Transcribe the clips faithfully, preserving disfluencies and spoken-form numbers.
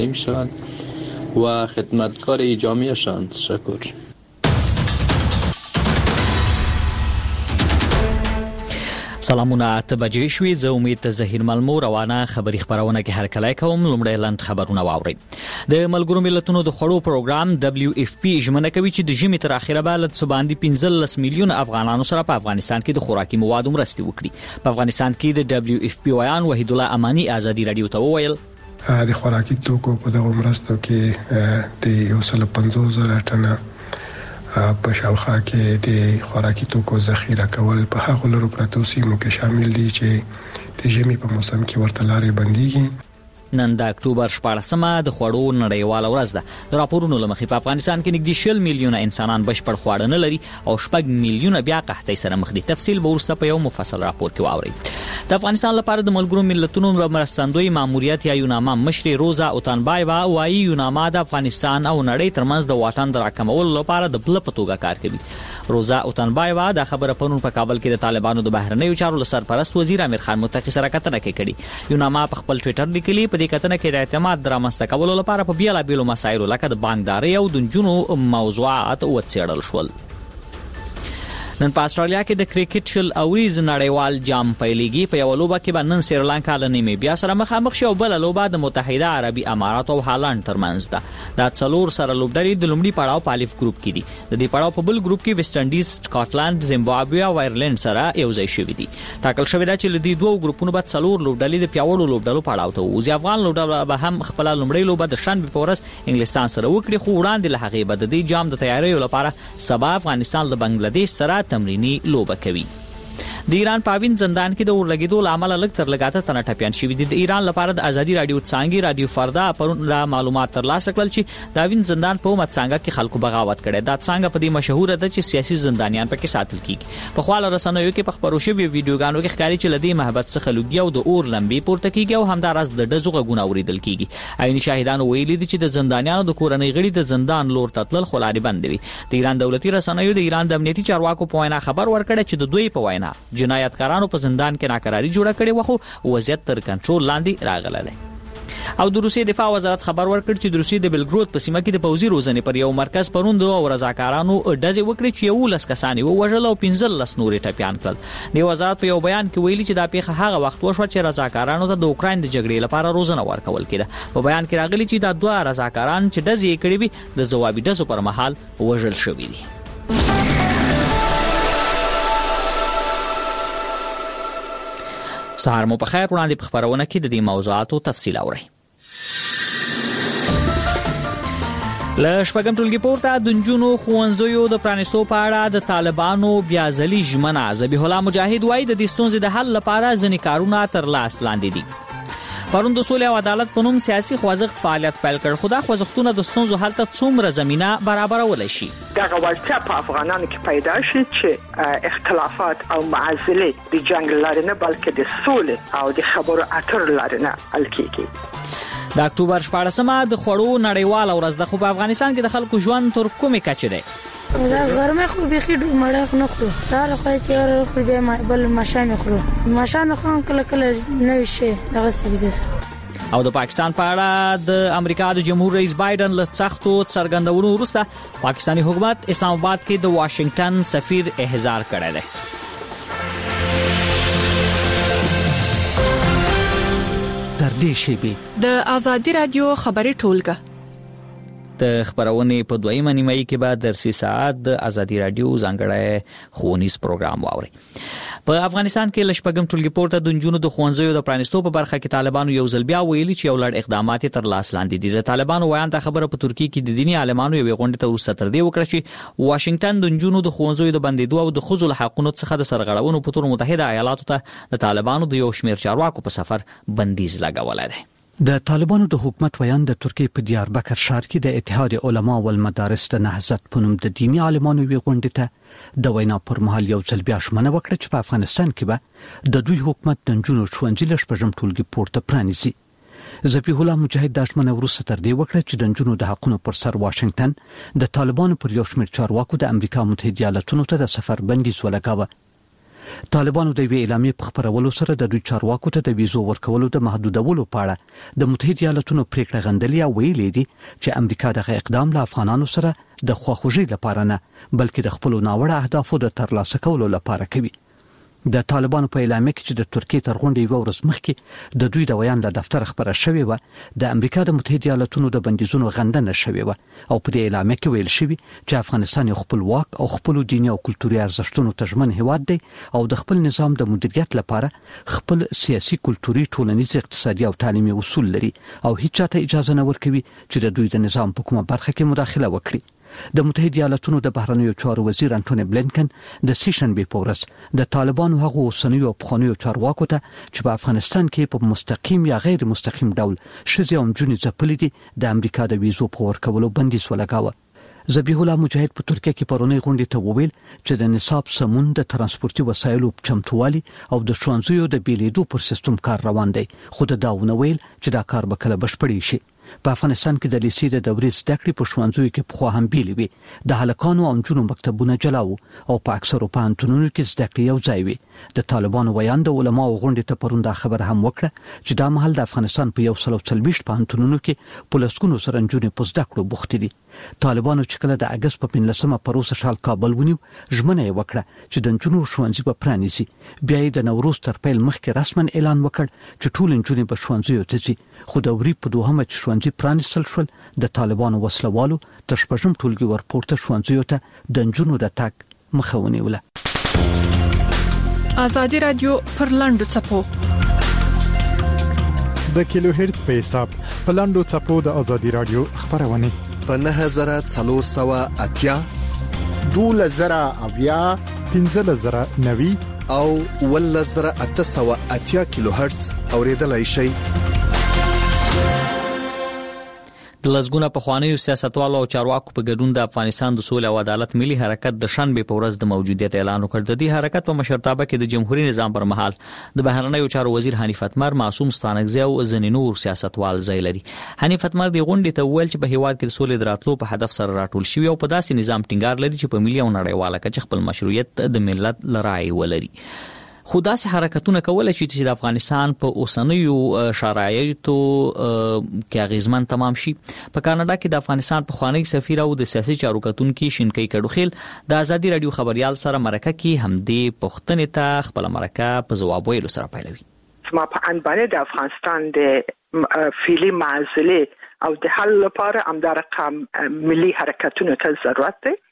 میشوند و خدمتکار جامعهشان. تشکر. سلامونه، ته بجې شوې. زه امید ته زهیر ملمو روانه خبري خبرونه کې هرکلی کوم. لومړی لاند خبرونه واورئ. د ملګرو ملتونو د خوړو پروګرام دبليو اف پی ژمنه کوي چې د ژمي تر اخره به له څه باندې پنځلس میلیونه افغانانو سره په افغانستان کې د خوراکي موادو مرستې وکړي. په افغانستان کې د دبليو اف پی ویان وحید الله امانی ازادي رادیو ته وویل د خوراکي توکو په دغه مرستو کې د یو سل پنځوس زره ټنه په شاوخوا کې د خوراکي توکو ذخیره کول په هغه لرو پراتو سیمو کې شامل دي چې د ژمي په موسم کې ورته لارې بنديږي. نن د اکتوبر شپاړسمه د خوړو نړیواله ورځ ده. د راپورونو له مخې په افغانستان کې نږدې شل میلیونه انسانان بشپړ خواړه نه لري او شپږ میلیونه بیا قحطۍ سره مخ دي. تفصیل به وروسته په یو مفصل راپور کې واورئ. د افغانستان لپاره د ملګرو ملتونو مرستندوی ماموریت یا یوناما مشر روزا اوتانبایوا وايي یوناما د افغانستان او نړۍ ترمنځ د واټن د راکمولو لپاره د بل په توګه کار کوي. روزا اوتانبایوا د خبره پرون په کابل کې د طالبانو د بهرنیو چارو سرپرست وزیر امیر خان متقی سره کتنه کړې. یوناما په خپل ټوئیټر لیکلي په دې کتنه کې د اعتماد درامسته کولو لپاره په بیلابیلو مسایلو لکه د بانکداري او د نجونو موضوعات وڅېړل شول. نن په استرالیا کې د کرکټ شل اوریز نړیوال جام پیلېږي. په یو لوبه کې به نن سریلانکا له نیمیبیا سره مخامخ شي او بل لوبه د متحده عربي امارات او هالند ترمنځ ده. دا څلور سره لوبډلې د لومړي پړاو په الف ګروپ کې دي. د دې پړاو په بل ګروپ کې ویسټ انډیز، سکاټلند، زیمبابوې او آیرلند سره یو ځای شوي دي. ټاکل شوی دا چې د دوه ګروپونو به څلور لوبډلې د پیاوړو لوبډلو پړاو ته وځي. افغان لوبډله به هم خپل لومړی لوبه د شنبه په ورځ انګلستان سره وکړي، خو وړاندې له هغې به د دې جام د تیاریو لپاره سبا افغانستان له بنگلاديش سره تمرینی لوبه کوي. د ایران په وین زندان کې د اورلګیدو لامل لږ تر لګاته تنه ټپيان شوی دي. د ایران لپاره د ازادي رادیو څنګه رادیو فردا پرون لا معلومات ترلاسه کړل چې د وین زندان په مت څنګه کې خلکو بغاوت کړي. دا څنګه په دې مشهور ده چې سیاسي زندانیان پکې ساتل کیږي. په خواله رسنیو کې په خبرو شوی ویډیوګانو کې ښکاري چې لدی محبت څخه لوګي او د اور لمبي پورته کیږي او همدارس د دزو غږونه اوریدل کیږي. عیني شاهدانو ویلي دي چې د زندانیانو د کورنۍ غړي د زندان لور تتل خلاري بندوي. د ایران دولتي رسنیو د ایران د امنیتي چارواکو په وینا خبر ورکړی چې د دوی په وینا جنایتکارانو په زندان کې ناکراری جوړه کړې و، خو وضعیت تر کنټرول لاندې راغلی دی. او د روسیې دفاع وزارت خبر ورکړ چې د روسیې د بلګرود په سیمه کې د پوځي روزنې پر یو مرکز پروند او رضاکارانو ډزې وکړې چې یو لس کسان ووژل او پنځلس نورې ټپيان کړل. د وزارت په یو بیان کې ویلي چې دا پیښه هغه وخت وشوه چې رضاکارانو ته د اوکراین د جګړې لپاره روزنه ورکول کېده. په بیان کې راغلي چې دا دوه رضاکاران چې ډزې یې کړې وي د ځوابي ډزو پر مهال وژل شوي دي. سهار مو په خیر. وړاندې په خبرونه کې د دې موضوعاتو تفصیل اورئ. له شپږم ټولګي پورته د نجونو ښوونځیو د پرانیستو په اړه د طالبانو بیا ځلي ژمنه. ذبیح الله مجاهد وایي د دې ستونزې د حل لپاره ځینې کارونه تر لاس لاندې دي. پرون د سولې او عدالت په نوم سیاسي خوځښت فعالیت پیل کړ، خو دا خوځښتونه د ستونزو حل ته څومره زمینه برابرولای شي؟ دغه وړتیا په افغانانو کې پیدا شي چې اختلافات او معضلې د جنگ لارې نه بلکې د سولې او د خبرو اترو لارې نه حل کیږي. د اکتوبر شپاړسمه د خوړو نړیواله ورځ ده، خو په افغانستان کې د خلکو ژوند تر کومې کچې دی؟ دا غرمه خو بيخي مړه خو نه خورو، سهار خو چې خو به بل ماشان خورو، ماشان خو کله کله نه شي دغه سوي. او د پاکستان په اړه د امریکا د جمهور رئیس بایدن له سختو څرګندونو وروسته پاکستاني حکومت اسلام آباد کې د واشنگټن سفیر احضار کړی دی. تر دې شیبې د ازادي رادیو خبري ټولګه د خبرونې په دویمه نیمایي کې به درسي ساعت د ازادي رادیو ځانګړی ښوونیز پروګرام واوري. په افغانستان کې لشپږم ټولګي پورته د نجونو د ښوونځیو د پرانیستو په برخه کې طالبانو یو ځل بیا ویلي چې یو لړ اقدامات تر لاس لاندې دي. د طالبانو ویان ته خبره په ترکیه کې د دیني عالمانو یو غونډه ته وروسته تر دې وکړه چې واشنگټن د نجونو د ښوونځیو د بندیدو او د ښځو له حقونو څخه د سرغړونو په تور متحده ایالاتو ته د طالبانو د یو شمېر چارواکو په سفر بندیز لګولی دی. د طالبانو د حکومت ویان د ترکیه په دیاربکر ښار کې د اتحاد علما والمدارس د نهضت په نوم د دیني عالمانو وی غونډې ته د وینا پر مهال یو ځل بیا ژمنه وکړه چې په افغانستان کې به د دوی حکومت د نجونو ښوونځي له شپږم ټولګي پورته پرانیزي. ذبیح الله مجاهد د ژمنه وروسته تر دې وکړه چې د نجونو د حقونو پر سر واشنگټن د طالبانو پر یو شمېر چارواکو د امریکا متحده ایالاتونو ته د سفر بندیز ولګاوه. طالبانو د وی اعلامیې په خبرولو سره د دوی چارواکو ته د ویزو ورکولو د محدودولو په اړه د متحده ایالاتونو پریکړه غندلې او ویلي دي چې امریکا دغه اقدام له افغانانو سره د خواخوږي لپاره نه بلکې د خپل ناوړه اهدافو د ترلاسه کولو لپاره کوي. د طالبانو په اعلامیه کې چې د ترکیې تر غونډې یو ورځ مخکې د دوی د ویان له دفتر خبره شوې و د امریکا د متحده ایالاتونو د بندیزونو غندنه شوې و او په دې اعلامیه کې ویل شوی چې افغانستان یو خپلواک او خپل دیني او کلتوري ارزښتونو ته ژمن هیواد دی او د خپل نظام د مدیریت لپاره خپل سیاسي، کلتوري، ټولنیز، اقتصادي او تعلیمي اصول لري او هیڅ چاته اجازه نه ورکوي چې د دوی د نظام په کومه برخه کې مداخله وکړي. د متحده ایالاتونو د بهرنیو چارو وزیر انټونی بلینکن د سیشنبې په ورځ د طالبانو هغو اوسنیو او پخوانیو چارواکو ته چې په افغانستان کې په مستقیم یا غیر مستقیم ډول ښځې او نجونې ځپلې دي د امریکا د ویزو په ورکولو بندیز ولګاوه. ذبیح الله مجاهد په ترکیه کې پرونی غونډې ته وویل چې د نصاب سمون، د ترانسپورتي وسایلو چمتووالي او د ښوونځیو د بیلیدو پر سیستم کار روان دی، خو د داونه ویل چې دا کار به کله بشپړ شي. په افغانستان کې د لیسې د دورې زده کړې په ښوونځیو کې پخوا هم بیلې وي، د هلکانو او نجونو مکتبونه جلا وو او په اکثرو پوهنتونونو کې زده کړې یو ځای وي. د طالبانو ویان د علماو غونډې ته پرون دا خبر هم وکړه چې دا مهال د افغانستان په یو سل او څلوېښت پوهنتونونو کې په لسګونو سره نجونې په زده کړو بوختې دي. طالبانو چې کله د اګست په پنځلسمه پروسه شال کابل ونیو، ژمنه یې وکړه چې د نجونو ښوونځي به پرانیزي. بیا یې د نوروز تر پیل مخکې رسما اعلان وکړ چې ټول نجونې به ښوونځیو ته ځي، خو د وري په دوهمه چې ښوونځي پرانیستل شول د طالبانو وسلوالو تر شپږم ټولګي ورپورته ښوونځیو ته د نجونو د تګ مخه ونیوله. آزادي رادیو پر لاندو چپو د کیلو هرتز په حساب په لاندو چپو د آزادي رادیو خبرونه په نه زره څلور سوه اتیا دوله زره اویا پنځه زره نوي او ول زره اته سوه اتیا کیلو هرتز اوریدلای شي. د لزګونه په خوانیو سیاستوالو او چارواکو په ګډون د افغانستان د سولې او عدالت ملي حرکت د شنبې په ورځ د موجودیت اعلان وکړ. د دې حرکت په مشرتابه کې د جمهوریت نظام پر مهال د بهرنیو چارو وزیر حنیف اتمر، معصوم ستانکزی او ځینې نور سیاستوال ځای لري. حنیف اتمر د غونډې ته وویل چې په هیواد کې د سولې د راتلو په هدف سره راټول شوی او په داسې نظام ټینګار لري چې په ملي او نړیواله کچه خپل مشروعیت د ملت لرای ولري. خو داسې حرکتونه کولای شي چې د افغانستان په اوسنیو شرایطو کې اغیزمن تمام شي. په کاناډا کې د افغانستان په خوانی سفیر او د سیاسي چارو کتونکو شینکۍ کډوخیل د آزادي رادیو خبريال سره مرکه کې همدې پښتنې ته خپل مرکه په جواب ویلو سره پیلوي. ما په ان باندې د افغانستان د فعلی معزله او د حل لپاره امدار رقم ملي حرکتونو ته ضرورت دی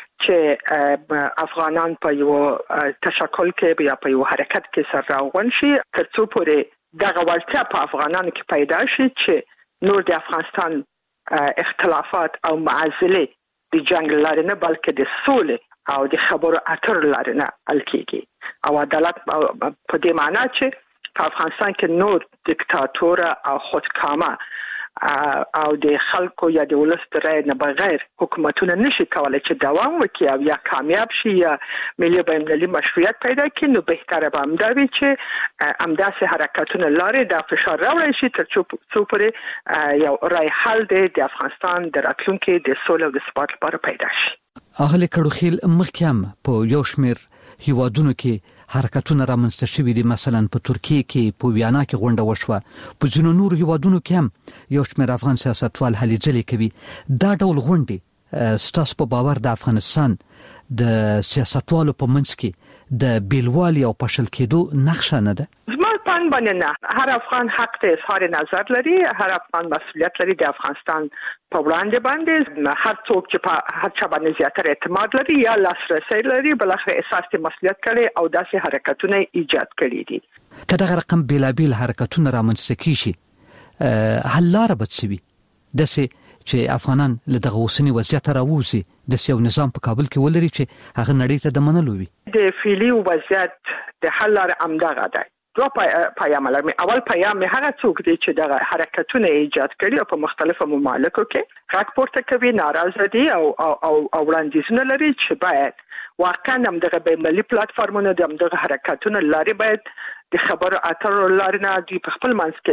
چې افغانان په یو تشکل کې یا په یو حرکت کې سره راغون شي ترڅو پورې دغه ولتیا په افغانانو کې پیدا شي چې نور د افغانستان اختلافات او معزله د جنگ لري نه بلکې د سولې او د خبرو اترو لري نه حل کیږي او عدالت په دې معنی چې په افغانستان کې نور دیکتاتور او خودکامه او د خلکو یا د ولس د رای نه بغیر حکومتونه نشي کولای چې دوام وکړي او یا کامیاب شي یا ملي بین‌المللي مشروعیت پیدا کړي. نو بهتره به همدا وي چې همداسې حرکتونه لاري د فشار راوړي شي تر څو پورې یو رای حل د افغانستان د راتلونکي د سولې او د ثبات لپاره پیدا شي. اهل کډوخیل مخکیم په یو شمیر هیوادونو کې حرکتونه رامنځته شوي دي. مثلا په ترکیه کې په ویانا کې غونډه وشوه، په ځینو نورو هیوادونو کې هم یو شمېر افغان سیاستوال هلې ځلې کوي. دا ډول غونډې ستاسو په باور د افغانستان د سیاستوالو په منځ کې د بیلوالي او پاشل کېدو نقشه نه ده؟ زما په اند باندې نه. هر افغان حق ته اظهار نظر لري، هر افغان مسؤلیت لري د افغانستان په وړاندې باندې. هر څوک چې په هر چا باندې زیاتره اعتماد لري یا لاسرسي لري بل اخر احساس د مسؤلیت کړي او داسې حرکتونه ایجاد کړي دي. که دغه رقم بیلابیل حرکتونه رامنځته کیږي حل لاره به څه وي؟ داسې چې افغانان له دغه اوسني وضعیت راووځي، د یو نظام په کابل کې ولري چې هغه نړۍ ته د منلو وي. د فعلی وضعیت د حل لاره امدغه ده. دوه پیام لري. اول پیام هغه څوک دی چې دغه حرکتونه ایجاد کړي او په مختلفو ممالکو کې غږ پورته کوي، ناراضه دي او او او وړاندیزونه لري چې باید واقعا هم دغه بین‌المللي پلیټفارمونه د دغه حرکتونو لاري باید د خبرو اترو لاري نه دی په خپل منځ کې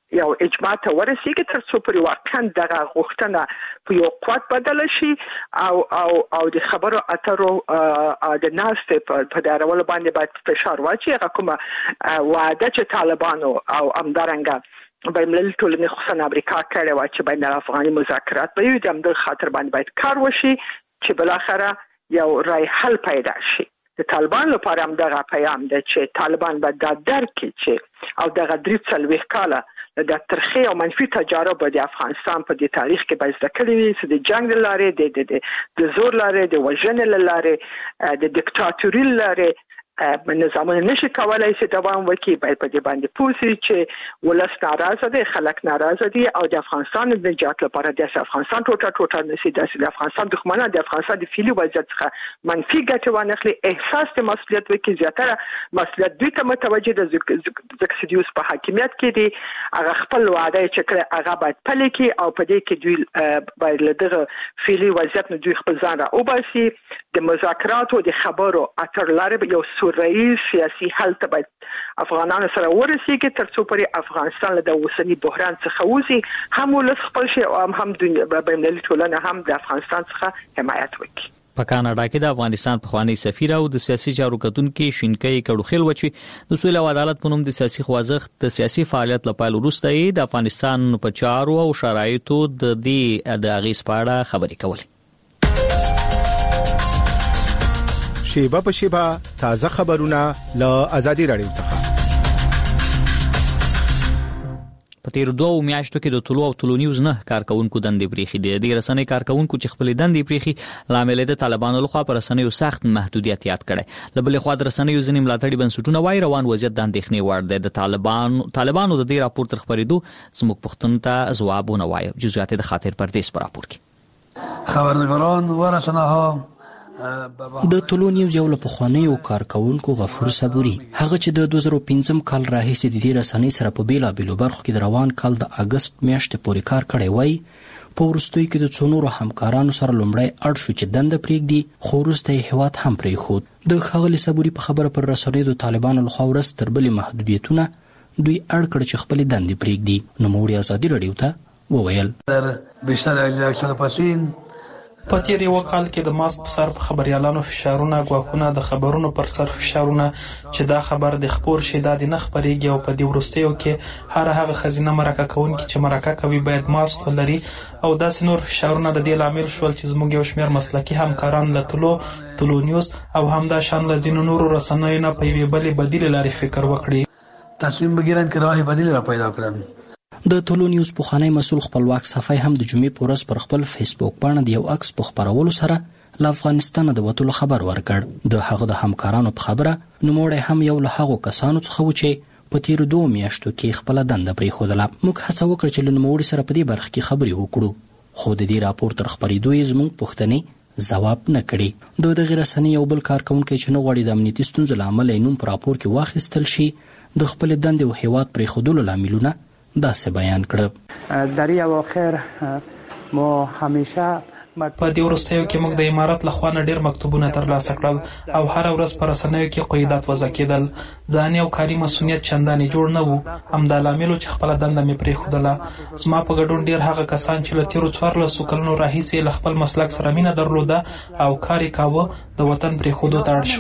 یو اجماع ته ورسیږي تر څو پر واقعا دغه غوښتنه په یو قوت بدل شي او او او د خبرو اترو د ناست په دارول باندې باید فشار واچي. هغه کومه وعده چې طالبانو او امدارنګه بین المللي ټولنې خصوصا امریکا کړې و چې بین الافغاني مذاکرات به وي، د همدغه خاطر باندې باید کار وشي چې بالاخره یو رای حل پیدا شي. د طالبان لپاره هم دغه پیغام دی چې طالبان به دا درک کړي چې او دغه درې څلوېښت کاله د ترخی او منفي تجارب د افغانستان په دې تاریخ کې به زده کړي وي چې د جنگ لاره د د د زور لاره د وژنې لاره د دیکتاتوري لاره نظامونه نشي کولای چې دوام وکړي. باید په دې باندې پوه چې ولس ناراضه دي، خلک ناراضه دي او د افغانستان د نجات لپاره د افغانستان ټوټه ټوټه نشي د افغانستان دښمنان د افغانستان د فعلي وضعیت څخه منفي ګټه وانخلي، احساس د مسؤلیت وکړي، زیاتره مسؤلیت دوی ته متوجه د زکسیدیوس په حاکمیت کې دي. هغه خپل وعده چې کړه هغه باید پلي کړي او په دې کې دوی باید له دغه فعلي وضعیت نه دوی خپل ځان را وباسي. د مذاکراتو د خبرو اتر لاره یو رئیس سیاسي حل ته باید افغانانو سره ورسیږي تر څو پرې افغانستان له د اوسني بحران څخه وځي، هم ولس خپل شي او هم دنیا بین المللي ټولنه هم د افغانستان څخه حمایت وکړي. په کاناډا کې د افغانستان پخوانی سفیر او د سیاسي چارو کتونکو شینکۍ کډوخیل وچی د سولې او عدالت په نوم د سیاسي خوځښت د سیاسي فعالیت لپاره وروسته د افغانستان په چارو او شرایطو د دې د اغیز په اړه خبرې کولې. شیبه په شیبه تازه خبرونه له آزادي رادیو څخه. په تیر دوه میاشتو کې د طلوع او طلوع نیوز نه کارکونکو دندې پریخي دي. د رسنۍ کارکونکو چې خپل دندې پریخي لامل د طالبانو لخوا پر رسنیو سخت محدودیت یاد کړي. لبل خو د رسنیو ځینې ملاتړي بنسټونه وایي روان وضعیت د اندېښنې وړ دی. د طالبان طالبانو د دې راپور تر خبرېدو زموږ پښتون ته ځوابونه وایي. جزئیات د خاطر پردیس پر راپور کې خبرنگاران و رسناها د طلوع نیوز یو له پخوانیو کارکونکو غفور صبوري هغه چې د دوه زره پنځم کال راهیسې د دې رسنۍ سره په بیلابېلو برخو کې د روان کال د اګست میاشتې پورې کار کړی وای. په وروستیو کې د څو نورو همکارانو سره لومړی اړ شو چې دنده پرېږدي، خو وروسته یې هېواد هم پرېښود. د ښاغلي صبوري په خبره پر رسنیو د طالبانو لخوا ورځ تر بلې محدودیتونه دوی اړ کړ چې خپلې دندې پرېږدي. نوموړي ازادي راډیو ته وویل بیشتر الیکشن پاسین په تیر یو کال کې د ماسک په سر په خبريالانو فشارونه، غواخونه د خبرونو پر سر فشارونه چې دا خبر د خبر شي د نه خبريږي او په دې ورستیو کې هر هغه خزینه مرکه کوونکي چې مرکه کوي باید ماسک ولري او داس نور فشارونه د دې لامل شول چې زموږ یو شمېر مسلکي همکاران له طلوع طلوع نیوز او همدا شان له ځینو نورو رسنیو نه په یوې بلې بدیل لارې فکر وکړي، تصمیم بګیرن چې راهي بدیل را پیدا کړم. د طلوع نیوز پخوانی مسول خپلواک صفای هم د جمعې په ورځ پر خپل فیسبوک باندې د یو عکس په خبرولو سره له افغانستان د وټولو خبر ورکړ. د هغه د همکارانو په خبره نوموړی هم یو له هغو کسانو څخه و چې په تیر دوه میاشتو کې خپل دنده پرېښودله. موږ هڅه وکړه چې له نوموړي سره په دې برخه کې خبرې وکړو، خو د دې راپور تر خبرېدو یې زموږ پوښتنې ځواب نه کړي. د دغې رسنۍ یو بل کارکونکی چې نه غواړي د امنیتي ستونزو له امله یې نوم په راپور کې واخیستل شي د خپلې دندې او هېواد پرېښودلو لاملونه داسې بیان کړه. در این اواخر ما همیشه په دې وروستیو کې موږ د امارات لخوا نه ډېر مکتوبونه ترلاسه کړل او هر ورځ په رسنیو کې قیودات وضع کېدل. ځاني او کاري مسؤلیت چندانې جوړ نه وو، همدا لامل چې خپله دنده مې پرېښودله. زما په ګډون ډېر هغه کسان چې له تېرو څوارلسو کلونو راهیسې له خپل مسلک سره مینه درلوده او کار یې کاوه د وطن پرېښودو ته اړ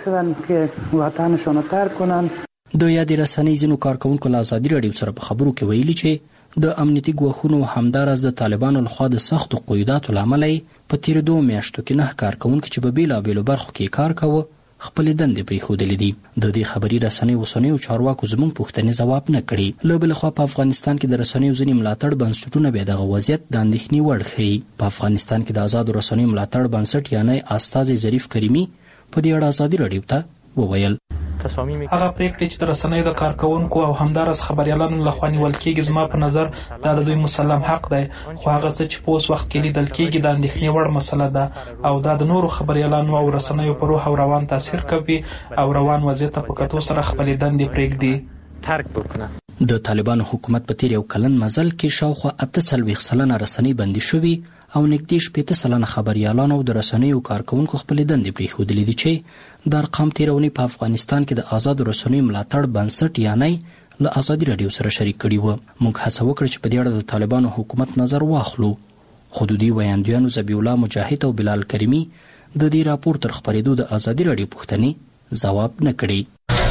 شول. د یادې رسنۍ ځینو کارکونکو له ازادي راډیو سره په خبرو کې ویلي چې د امنیتي ګواښونو همداراز د طالبانو لخوا د سختو قیوداتو له امله په تیرو دوه میاشتو کې نه کارکونکي چې په بیلابېلو برخو کې کار کاوه خپلې دندې پرېښودلې دي. د دې خبري رسنۍ اوسنیو چارواکو زموږ پوښتنې ځواب نه کړي. له بلې خوا په افغانستان کې د رسنیو ځینې ملاتړ بنسټونه بیا دغه وضعیت د اندېښنې وړ ښیي. په افغانستان کې د آزادو رسنیو ملاتړ بنسټ یعنی استازی ظریف کریمي په دې اړه ازادي راډیو ته وویل هغه پریکړې چې د رسنیو د کارکونکو او همدارس خبريالانو لخوا نیول کېږي زما په نظر دا د دوی مسلم حق دی، خو هغه څه چې په اوس وخت کې لیدل کېږي د اندېښنې وړ مسله ده او دا د نورو خبريالانو او رسنیو په روح او روان تاثیر کوي او روان وضعیت په کتو سره خپلې دندې پرېږدي ترک وکړه. د طالبانو حکومت په تیر یو کلن مزل کې شاوخوا اته څلوېښت سلنه رسنۍ بندي شوي او نږدې شپېته سلنه خبريالانو او د رسنیو کارکونکو خپلې دندې پرېښودلې دي چې د ارقام تیرونې په افغانستان کې د آزادو رسنیو ملاتړ بنسټ یعنی له ازادي رادیو سره شریک کړي و. موږ هڅه وکړه چې په دې اړه د طالبانو حکومت نظر واخلو. خودودي ویاندویانو ذبیح الله مجاهد او بلال کریمی د دې راپور تر خبرېدو د ازادي رادیو پوښتنې ځواب نه کړي.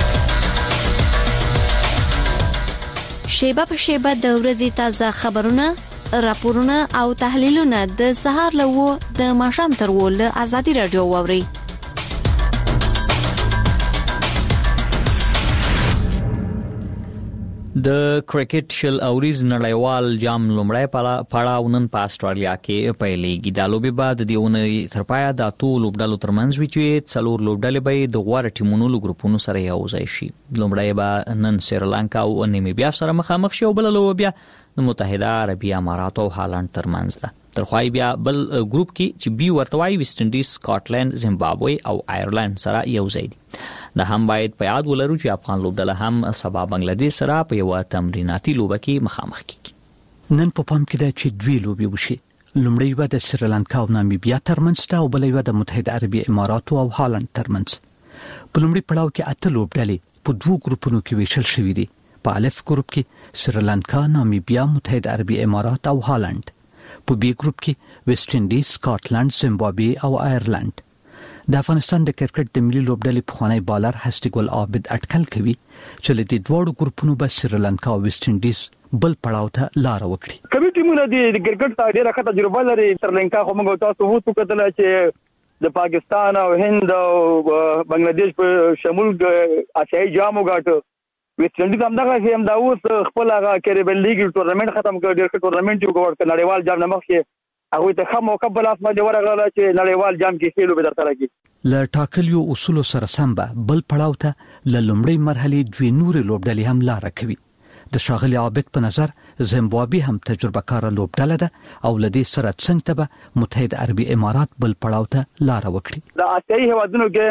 شیبه په شیبه د ورځې تازه خبرونه، راپورونه او تحلیلونه د سهار له و د ماښام تر و له ازادي رادیو واورئ. د کرکټ شل اوریز نړیوال جام لومړی پړاو نن په استرالیا کې پیلېږي. دا لوبې به د دې اونۍ تر پایه د اتو لوبډلو ترمنځ وي چې څلور لوبډلې به د غوره ټیمونو له ګروپونو سره یو ځای شي. لومړی به نن سریلانکا او نیمیبیا سره مخامخ شي او بله لوبه بیا د متحده عربي اماراتو او هالند ترمنځ ده. ترخوای بیا بل ګروپ کې چې بي ورته وایي ویسټ انډیز، سکاټلند، زیمبابوې او آیرلند سره یو ځای دي. دا هم باید په یاد ولرو چې افغان لوبډله هم سبا بنگلادیش سره په یو تمریناتي لوبه کې مخامخ کیږي. نن په پام کې ده چې دوی لوبې وشي. لومړی و د سریلانکا او نامیبیا ترمنځ ده او بل و د متحده عربي اماراتو او هالند ترمنځ. په لومړي پړاو کې اته لوبډلې په دوو ګروپونو کې ویشل شوې دي. په الف ګروپ کې سریلانکا، نامیبیا، متحده عربي امارات او هالند. په بي ګروپ کې ویسټ انډیز، سکاټلند، زیمبابوې او آیرلند. د افغانستان د کرکټ د ملي لوبډلې پخوانی بالر هستی ګل عابد اټکل کوي چې له دې دوړو ګروپونو به سریلانکا او ویسټ انډیز بل پړاو ته لار وکړي. کومې ټیمونه د کرکټ ته ډېره ښه تجربه لري. سریلانکا خو موږ تاسو وڅو کتل چې د پاکستان او هند او بنگلاديش په شمول آسیایي جام وګاټو. ویسټ انډیز هم دغه هم دا اوس خپل هغه کریبن لیګ ټورنمنت ختم کړ. ډېر ښه ټورنمنت یو ګورک نړیوال جام نه مخکې هغه ته خمو قبل اسمه دی ورغله چې نړیوال جام کې خېلو به درته راځي. ل ټاکلیو اصول سره سم به بل پړاو ته ل لومړی مرحله دوی نور لوبډلې هم لار کوي. د شاغلي عابد په نظر زیمبابوې هم تجربه کار لوبډله ده او لدې سره څنګه به متحده عربي امارات بل پړاو ته لار وکړي. د آسیایي هیوادونو کې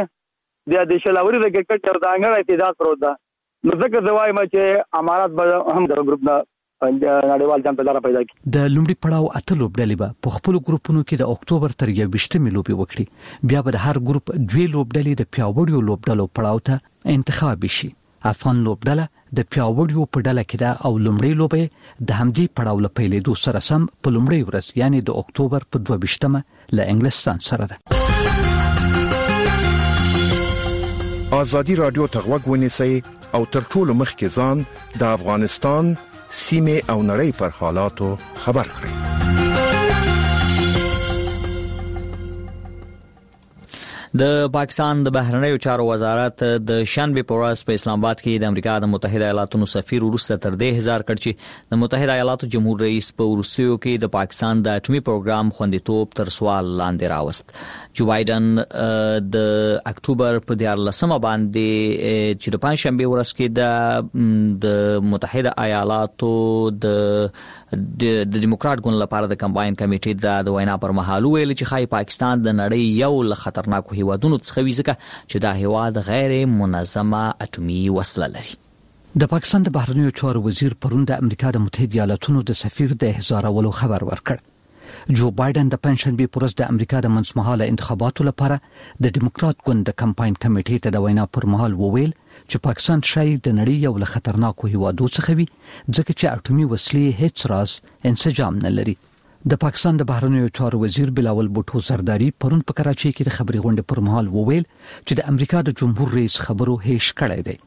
د شلاوري د کرکټ تر دانګړ اعتداد پروت ده. نو ځکه زوایم چې امارات به هم د ګروپ نه نړیوال جام ته لار پیدا کړي. د لومړي پړاو اته لوبډلې به په خپل ګروپونو کې د اکتوبر تر یوویشتمې لوبې وکړي. بیا به د هر ګروپ دوی لوبډلې د پیاوړیو لوبډلو پړاو ته انتخاب شي. افغان لوبډله د پیاوړیو په ډله کې ده او لومړی لوبه د همدې پړاو له پیلېدو سره سم په لومړی ورځ یعنی د اکتوبر په دوه ویشتمه له انګلستان سره ده. ازادي رادیو ته غوږ ونیسئ او تر ټولو مخکې ځان د افغانستان سیمه او نړۍ پر حالاتو خبر کړئ. د پاکستان د بهرنیو چارو وزارت د شنبه په ورځ په اسلام آباد کې د امریکا د متحده ایالاتو سفیر وروسته تر دې هزار کړ چې د متحده ایالاتو جمهور رئیس په وروستیو کې د پاکستان د اټومي پروګرام خوندیتوب تر سوال لاندې راوست. جو بایدن د اکتوبر په دیارلسمه باندې چې د پنځشنبه ورځ کې د د متحده ایالاتو د د دیموکرات ګوند لپاره د کمباین کمیټې د وینا پر مهال ویل چې خای پاکستان د نړۍ یو له خطرناکو هیوادونو څخه وي ځکه چې دا هیواد غیر منظمه اټومي وسله لري. د پاکستان د بهرنیو چارو وزیر پرون د امریکا د متحده ایالاتونو د سفیر د احضارولو خبر ورکړ. جو بایدن د پنځشنبه پر ورځ د امریکا د منځمهاله انتخاباتو لپاره د دیموکرات ګوند د کمپاین کمیټې ته د وینا پر مهال وویل چې پاکستان شاید د نړۍ یو له خطرناکو هیوادو څخه وي ځکه چې اټومي وسلې هیڅ راز انسجام نه لري. د پاکستان د بهرنیو چارو وزیر بلاول بوټو زرداری پرون په کراچۍ کې د خبري غونډې پر مهال وویل چې د امریکا د جمهور رئیس خبرو هیڅ کړی دی.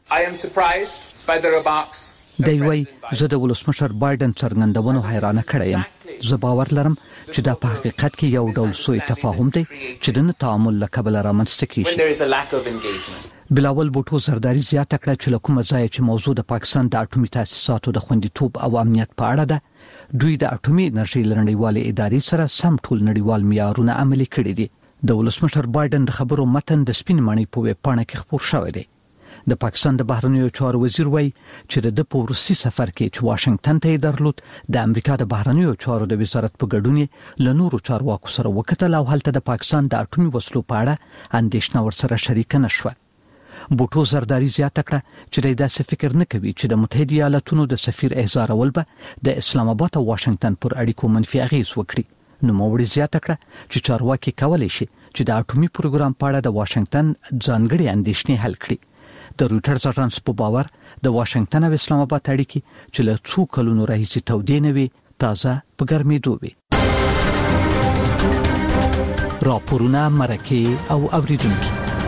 دی وی زه د ولسمشر بایدن څرګندونو حیرانه کړی یم. زه باور لرم چې دا په حقیقت کې یو ډول سوء تفاهم دی چې د نه تعامل له کبله رامنځته کیږي. بلاول بوټو زرداری زیاته کړه چې له کومه ځایه چې موضوع د پاکستان د اټومي تاسیساتو د خوندیتوب او امنیت په اړه ده، دوی د اټومي انرژي لړنډیوالې ادارې سره سم ټول نړیوال معیارونه عملي کړي دي. د ولسمشر بایدن د خبرو متن د سپین مڼې په ویب پاڼه کې خپور شوی دی. د پاکستان د بهرنیو چارو وزیر وایي چې د پوروسي سفر کې چې واشنگټن ته درلود د امریکا د بهرنیو چارو د وزارت په ګډون له نورو چارواکو سره وکتل او هلته د پاکستان د اټومي وسلو په اړه اندېښنه ورسره شریک نه شوه. بوټو زرداری زیاته کړه چې د داسې فکر نه کوي چې د متحده ایالاتونو د سفیر احضارول به د اسلام آباد او واشنگټن پر اړیکو منفي اغیز وکړي. نو موړي زیاته کړه چې چارواکي کولای شي چې د اټومي پروګرام په اړه د واشنگټن ځانګړي اندېښنې حل کړي. د رويټرز اژانس په باور د واشنگټن او اسلام آباد اړیکې چې له څو کلونو راهیسې تودې نه وي تازه په ګرمېدو وي. راپورونه مرکه او اوریدونکو.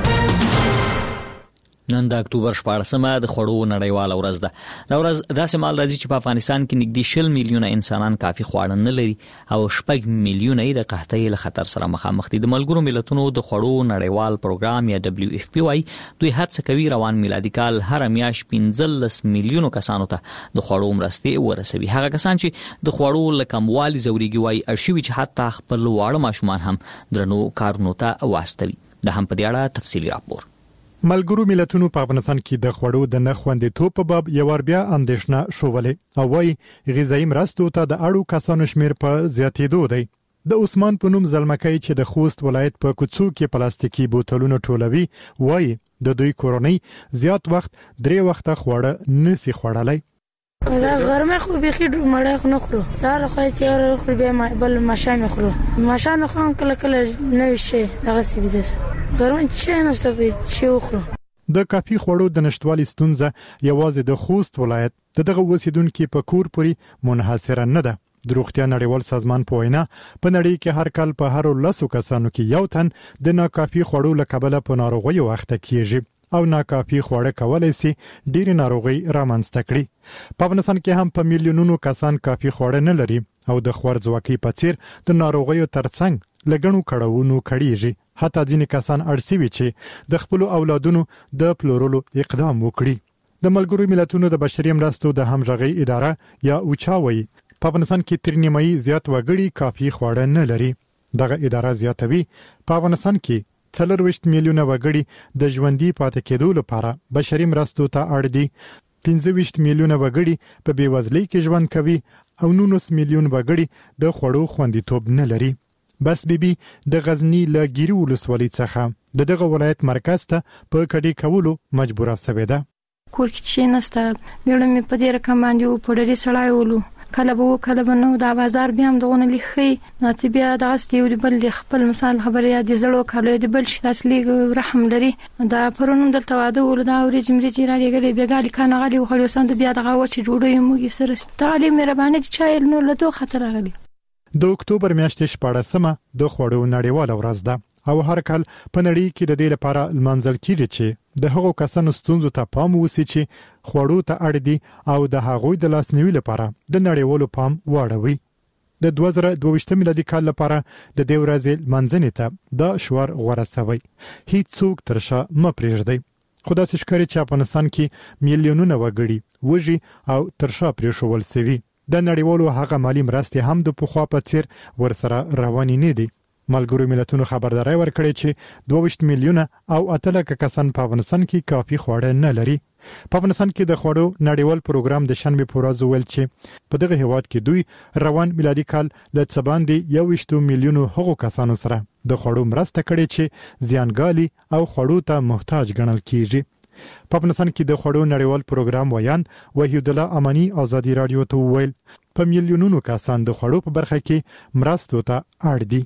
نن د اکتوبر شپاړسمه د خوړو نړیواله ورځ ده. دا ورځ داسې مال راځي چې په افغانستان کې نږدې شل میلیونه انسانان کافي خواړه نه لري او شپږ میلیونه یې د قحطۍ له خطر سره مخامخ دي. د ملګرو ملتونو د خوړو نړیوال پروګرام یا دبليو اف پی وايي دوی هڅه کوي روان میلادي کال هر میاشت پنځلس میلیونه کسانو ته د خوړو مرستې ورسوي. هغه کسان چې د خوړو له کموالي ځوريږي وايي ارشیوي چې حتی خپل واړه ماشومان هم درنو کارونو ته واستوي. د هم په دې اړه تفصیلي راپور. ملګرو ملتونو په افغانستان کې د خوړو د نه خوندیتوب په باب یو ور بیا اندېښنه شوولې او وايي غذایی مرستو ته د اړو کسانو شمیر په زیاتېدو دی. د عثمان په نوم زلمکۍ چې د خوست ولایت په کوڅو کې پلاستیکي بوتلونه ټولوي وايي د دوی کورنۍ زیات وخت درې وخته خواړه نسی خوړلای. دا غرمه خو بيخي مړه خو نه خورو. ساره خو چې اور خو به ما بل ماشام خورو. ماشام خو کله کله نه شي دغه سی بده. غرمه چې نه ستوي چې خورو. د کافي خوړو د نشټوالي ستونزه یوازې د خوست ولایت دغه اوسیدونکو په کور پوري منحصر نه ده. د روغتیا نړیوال سازمان په وینا په نړۍ کې هر کال په هر لسو کسانو کې یو تن د ناکافي خوړو له کبله په ناروغۍ وخته کیږي او ناکافي خواړه کولای شي ډېر ناروغي رامنځته کړي. په افغانستان کې هم په میلیونونو کسان کافي خواړه نه لري او د خوارځواکۍ په څیر د ناروغیو ترڅنګ لګڼو کړهونو کړيږي. حتی ځینې کسان اړسوي چې د خپل اولادونو د پلورلو اقدام وکړي. د ملګرو ملتونو د بشري مرستو د همغږي اداره یا اوچاوي په افغانستان کې تر نیمایي زیات وګړي کافي خواړه نه لري. دغه اداره زیاتوي په افغانستان کې څلورویشت میلیونه وګړي د ژوندۍ پاتې کېدو لپاره بشري مرستو ته اړ دي. پنځه ویشت میلیونه وګړي په بیوزلۍ کې ژوند کوي او نولس میلیون وګړي د خوړو خوندیتوب نه لري. بس بیبي د غزنی له ګیري ولسوالۍ څخه د دغه ولایت مرکز ته په کډې کولو مجبوره شوې ده. کور کې چې نسته بیړم په دې رقم باندې په ډېر سړای ولو کله وو کله بنو دا بازار بیا هم دغه لخي ناتي بیا د استي بل خپل مثال خبره یا د زړو کالو د بل شي اصلي رحم لري دا پرونم دلته واده ول دا اوري جمري چې را لګلې بیګالي کانه غلي خو سند بیا دغه و چې جوړې موږ سره تعالی مهرباني چې چایل نو له دوه خطر غلي. د اکتوبر میاشتې شپاړسمه د خوړو نړیواله ورځ ده او هر کال په نړۍ کې د دې لپاره لمانځل کیږي چې د هغو کسانو ستونزو ته پام وسی چې خوړو ته اړ دي او د هغوی د لاسنیوي لپاره د نړیوالو پام واړوي. د دوه زره دوه ویشت میلادي کال لپاره د دې ورځې لمانځنې ته دا شعار غوړه شوی هیڅ څوک ترشا م پرېږدي. خو داسې ښکاري چې افغانستان کې میلیونونه وګړي وږي او ترشا پرېښول شوي. د نړیوالو هغه مالی مرستې هم د پخوا په څیر ورسره روانې نه دي. ملګرو ملتونو خبرداري ورکړې چې دوه ویشت میلیونه او اتلس کسان په افغانستان کې کافي خواړه نه لري. په افغانستان کې د خوړو نړیوال پروګرام د شنبه په ورځ ویل چې په دغه هیواد کې دوی روان میلادي کال له څباندې یو ویشت میلیونو هغو کسانو سره د خوړو مرسته کړې چې زیانګالي او خوړو ته محتاج ګڼل کیږي. په افغانستان کې د خوړو نړیوال پروګرام ویان وحید الله امانی ازادي رادیو ته ویل په میلیونونو کسان د خوړو په برخه کې مرستو ته اړ دي.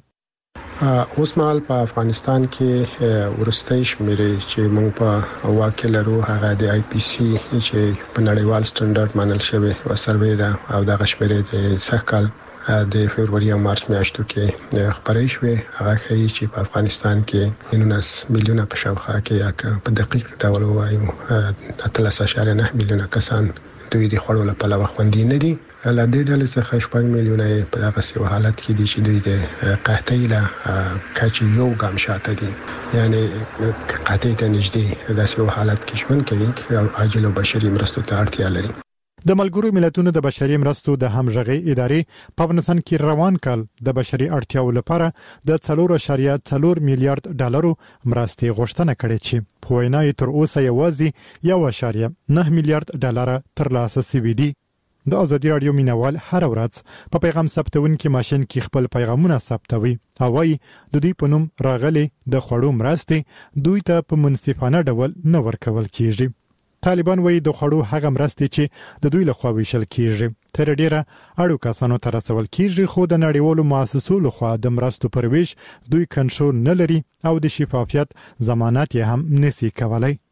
اوس مهال په افغانستان کې ورستۍ شمیرې چې موږ په واقع لرو هغه د آی پی سی چې په نړیوال سټنډرډ منل شوی و سروې ده او دغه شمیرې د سږکال د فبرवरी او مارچ میاشتو کې خبرې شوې. هغه ښیي چې په افغانستان کې نولس میلیونه په شاوخوا کې یا په دقیق ډول وایو اتلس اعشاریه نه میلیونه کسان دوی د خوړو لپاره خوندي نه دي. له دې ډلې څخه شپږ میلیونه په دغه سیو حالت کې دي چې دوی د قحطۍ له کچې یو ګام شاته دي، یعنی قحطۍ ته نږدې داسې یو حالت کې ژوند کوي او عاجل او بشري مرستو ته اړتیا لري. د ملګرو ملتونو د بشري مرستو د همغږي ادارې په افغانستان کې روان کال د بشري اړتیاو لپاره د څلور اعشاریه څلور میلیارډ ډالرو مرستې غوښتنه کړې چې په وینا یې تر اوسه یوازې یو اعشاریه نه میلیارډ ډالر ترلاسه شوي دي. د ازادي رادیو مینوال هر ورځ په پیغام ثبتون کې ماشين کې خپل پیغامونه ثبتوي او وايي د دوی په نوم راغلي د خوړو مرستې دوی ته په منصفانه ډول نه ورکول کیږي. طالبان وایي د خوړو هغه مرستې چې د دوی لخوا ویشل کیږي تر ډیره اړو کسانو ته رسول کیږي، خو د نړیوالو مؤسسو لخوا د مرستو پر ویش دوی کنټرول نه لري او د شفافیت ضمانت یې هم نشي کولای.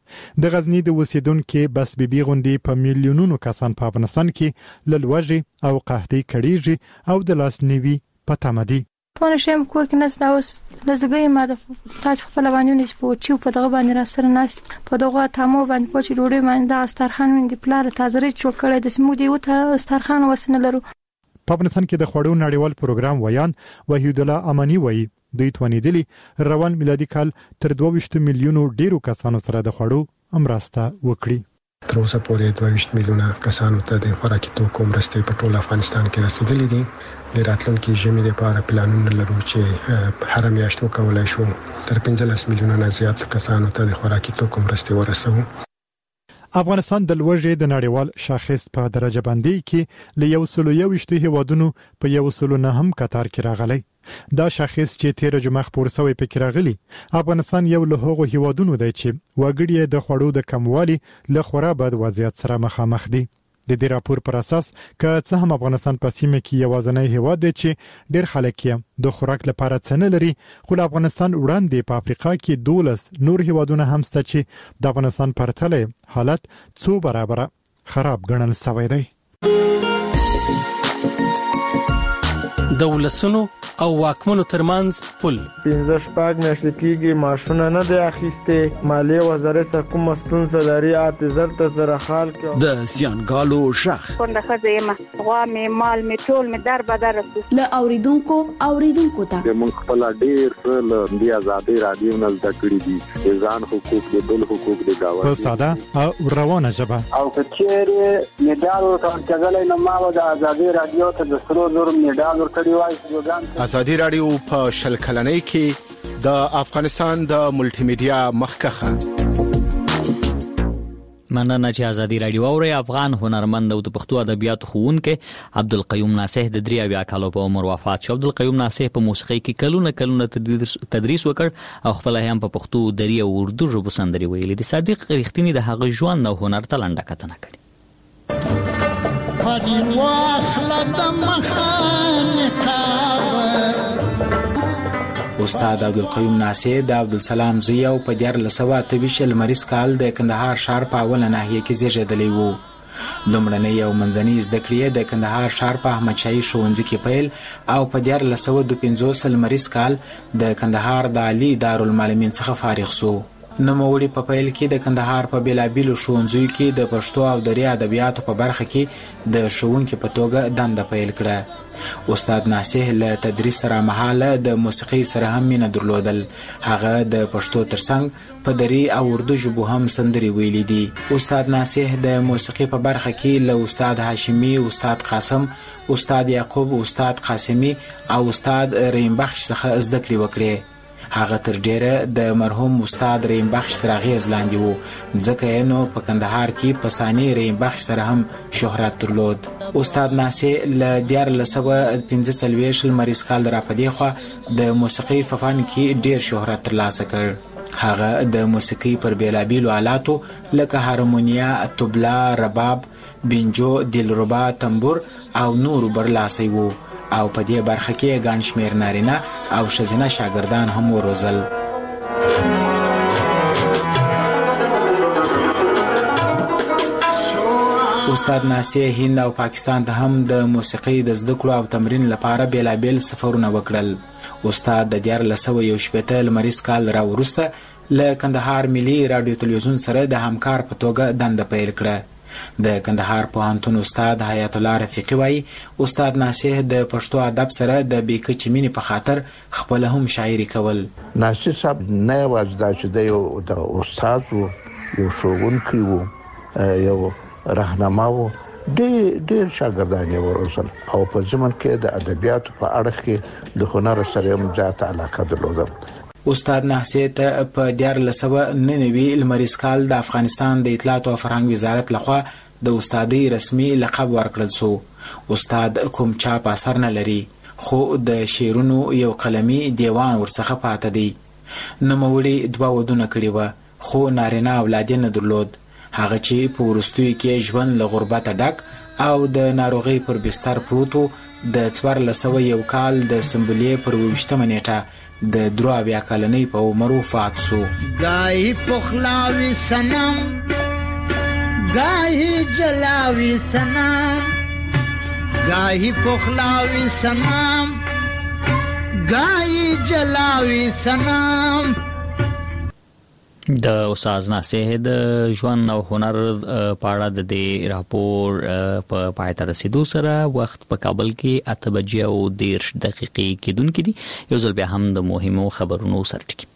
د غزنی د اوسیدونکو بس بیبي غوندي په میلیونونو کسان په افغانستان کې للوجي او قحطي کړيږي او د لاس نیوي په تمدي پونه شم کور کې نس دا اوس لزګي ما د تاسو خپل باندې سپو چې په دغه باندې را سره ناس په دغه تامو باندې پوچ ډوډۍ باندې د استرخان دی پلار تازه جوړ کړی د سمو دی وته استرخان وسنه لرو. په افغانستان کې د خوړو نړیوال پروګرام ویان وحید الله امانی وایي دوی توانیدلی روان میلادي کال تر دوه ویشت میلیونو ډیرو کسانو سره د خوړو امراسته وکړي. تر اوسه پورې دوه ویشت میلیونه کسانو ته د خوراکي توکو مرستې په ټول افغانستان کې رسیدلې دي. د راتلونکي ژمي لپاره پلانونه لرو چې په هر میاشت وکولای شو تر پنځلس میلیونه نه زیات کسانو ته د خوراکي توکو مرستې ورسوو. افغانستان د لوږې د نړیوال شاخص په درجه بندي کې له یو سل یو ویشت هیوادونو په یو سل نه هم قطار کې راغلی. دا شاخص چې تیر جمعه خبر شوی پکې راغلی. افغانستان یو له هغو هیوادونو دی چې وګړي د خوړو د کموالي له خورا بد وضعیت سره مخامخ دي. د دې راپور پر اساس که څه هم افغانستان په سیمه کې یوازینی هیواد دی چې ډېر خلک یې د خوراک لپاره څه نه لري، خو افغانستان وړاندې په افریقا کې دولس نور هیوادونه هم شته چې د افغانستان پرتله حالت څو برابره خراب ګڼل شوی دی. د ولسونو او واکمنو ترمنځ پل پنځه شپږ میاشتې کېږي معاشونه نه دی اخیستې. مالیې وزارت څخه کومه ستونزه لري اته زر ته زره خال کې د زیانګالو شخ څنګه ښځه یم غوا مې مال مې ټول مې در بدر له اوریدونکو اوریدونکو ته موږ خپل ډیر څه د آزادۍ رادیو نه زده کړی دي، ځان حقوق د بل حقوق د گاوند په ساده او روانه ژبه. او کچېره میډال ورکړل نو ما د آزادۍ رادیو ته د سرو زر میډال ورکړی وای. آزادی رادیو په شل کلنۍ کې د افغانستان د ملټي میډیا مخکخه مننه چې آزادی رادیو اوري. افغان هنرمند او د پښتو ادبیاتو ښوونکی عبدالقیوم ناصح د درې اویا کالو په عمر وفات شو. عبدالقیوم ناصح په موسیقۍ کې کلونه کلونه تدریس وکړ او خپل هم په پښتو، دری او اردو ژبو سندرې ویلې دي. صادق رښتینی د هغه ژوند او هنر ته لنډه کتنه کړې. پدې واخله د مخانقه استاد عبدالقیوم ناصح د عبدالسلام زوی او په دیارلس سوه اته ویشت لمریز کال د کندهار ښار په اوله ناحیه کې زیږېدلی و. لومړنۍ او منځنۍ زده کړې د کندهار ښار په احمدشاهي ښوونځي کې پیل او په دیارلس سوه دوه پنځوس لمریز کال د کندهار د عالي دارالمعلمین څخه فارغ شو. نوموړي په پیل کې د کندهار په بیلابیلو ښوونځیو کې د پښتو او دري ادبیاتو په برخه کې د ښوونکي په توګه دنده پیل کړه. استاد ناصح له تدریس سره مهاله د موسیقۍ سره هم مینه درلودل. هغه د پښتو ترڅنګ په دري او اردو ژبو هم سندرې ویلي دي. استاد ناصح د موسیقۍ په برخه کې له استاد هاشمي، استاد قاسم، استاد یعقوب، استاد قاسمي او استاد رحیم بخش څخه زده کړې وکړې. هغه تر ډیره د مرحوم استاد رحیم بخش تر اغیز لاندې و، ځکه یې نو په کندهار کې په ثاني رحیم بخش سره هم شهرت درلود. استاد ناصح له دیارلس سوه پنځه څلوېښت لمریز کال راپدې خوا د موسیقۍ په فن کې ډیر شهرت ترلاسه کړ. هغه د موسیقۍ پر بیلابیلو آلاتو لکه هارمونیا، طبله، رباب، بینجو، دلربا، تنبور او نورو برلاسی و او په دې برخه کې ګڼ شمېر نارینه او ښځینه شاګردان هم وروزل. استاد ناصح هند او پاکستان ته هم د موسیقۍ د زده کړو او تمرین لپاره بیلابیل سفرونه وکړل. استاد د دیارلس سوه یو شپېته لمریز کال راوروسته له کندهار ملي راډیو تلویزیون سره د همکار په توګه دنده پیل کړه. د کندهار پوهنتون استاد حیات الله رفیقي وایي استاد ناصح د پښتو ادب سره د بیکچې مینې په خاطر خپل هم شاعري کول. ناصح صاحب نه یوازې دا چې د یو د استاد و، یو ښوونکی و، یو راهنما و، ډېر ډېر شاګردان یې وروزل او په ضمن کې د ادبیاتو په اړخ کې د هنر سره هم زیاته علاقه درلوده. استاد ناصح ته په دیارلس سوه نهه نوي لمریز کال د افغانستان د اطلاعات او فرهنګ وزارت لخوا د استادۍ رسمي لقب ورکړل شو. استاد کوم چاپ اثر نه لري، خو د شعرونو یو قلمي دیوان ورڅخه پاته دی. نوموړي دوه ودونه کړي وه، خو نارینه اولاد یې نه درلود. هغه چې په وروستیو کې ژوند له غربته ډک او د ناروغۍ پر بستر پروت و، د څوارلس سوه یو کال د سنبلې پر اوویشتمه نیټه د درې اویا کلنۍ په عمر وفات شو. گاهی پخلاوی سنم گاهی جلاوی سنم گاهی پخلاوی سنم گاهی جلاوی سنم. د استاد ناصر د ژوند او هنر په اړه د دې راپور په پای ته رسیدو سره وخت په کابل کې اته بجې او دېرش دقیقې کېدونکې دي. یو ځل بیا هم د مهمو خبرونو سرټکی.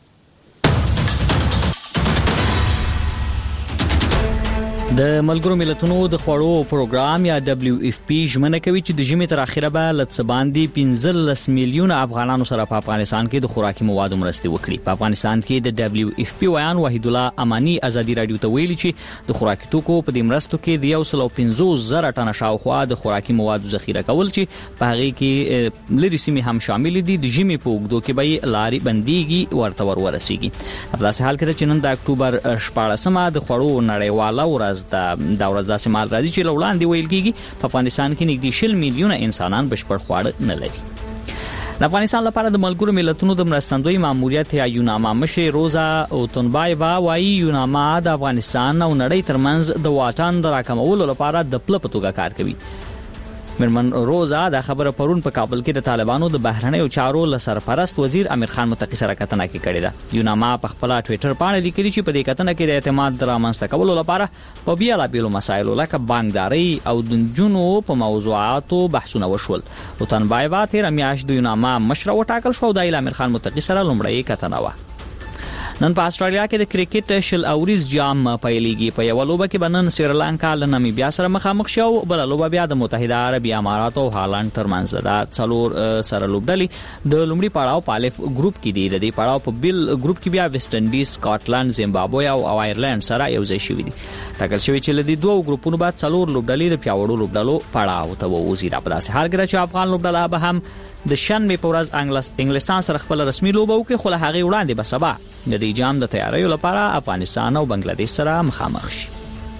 د ملګرو ملتونو د خوړو پروګرام یا دبليو اف پی ژمنه کوي چې د ژمي تر اخره به له څه باندې پنځلس میلیونه افغانانو سره په افغانستان کې د خوراکي موادو مرستې وکړي. په افغانستان کې د دبليو اف پی ویان وحید الله امانی ازادي رادیو ته ویلي چې د خوراکي توکو په دې مرستو کې د یو سل او پنځوس زره ټنه شاوخوا د خوراکي موادو ذخیره کول چې په هغه کې لري سیمې هم شامل دي. د ژمي په اوږدو کې به لاري بنديږي ورته ور ورسیږي. په داسې حال کې چې نن د اکتوبر شپاړسمه د خوړو نړیواله ورځ دا د ورځ داسې مال راځي چې لوړاندې ویل کېږي په افغانستان کې نږدې شل میلیونه انسانان بشپړ خواړه نه لري. د افغانستان لپاره د ملګرو ملتونو د مرستندوی ماموریت یا یوناما مشر روزا اوتنبایوا وايي یوناما د افغانستان او نړۍ ترمنځ د واټن د راکمولو لپاره د پله په توګه کار کوي. مرمن روزا د خبره پرون په کابل کې د طالبانو د بهرنیو چارو لسرپرست وزیر امیر خان متقی سره کتنه کې کړې ده. یوناما په خپل ټوئیټر باندې لیکلي چې په دې کتنه کې د اعتماد درامنځته کولو لپاره په بیلابیلو مسایلو لکه بانکداري او د جنو په موضوعاتو بحثونه وشول. اوتنبایوا تیر میاشت د یوناما مشر وټاکل شو. د امیر خان متقی سره لومړی کتنه و. نن په استرالیا کې د کرکټ شل اوریز جام پیلېږي. په یو لوبه کې بنن سریلانکا له نامیبیا سره مخامخ شو. بل لوبه بیا د متحده عربي امارات او هالند ترمنځ ده. څلور سره لوبډلې د لومړي پړاو په الف ګروپ کې دي. د دې پړاو په بل ګروپ کې بیا ویسټ انډیز، سکاټلند، زیمبابوې او آیرلند سره یو ځای شوي دي. ټاکل شوی چې لدی دوه ګروپونو بعد څلور لوبډلې د پیاوړو لوبډلو پړاو ته ووزي. په داسې حال کې چې افغان لوبډله به هم د شنبه په ورځ انګلستان سره خپل رسمي لوبه وکړي، خو له هغه وړاندې به سبا د دې جام د تیاریو لپاره افغانستان او بنگلاديش سره مخامخ شي.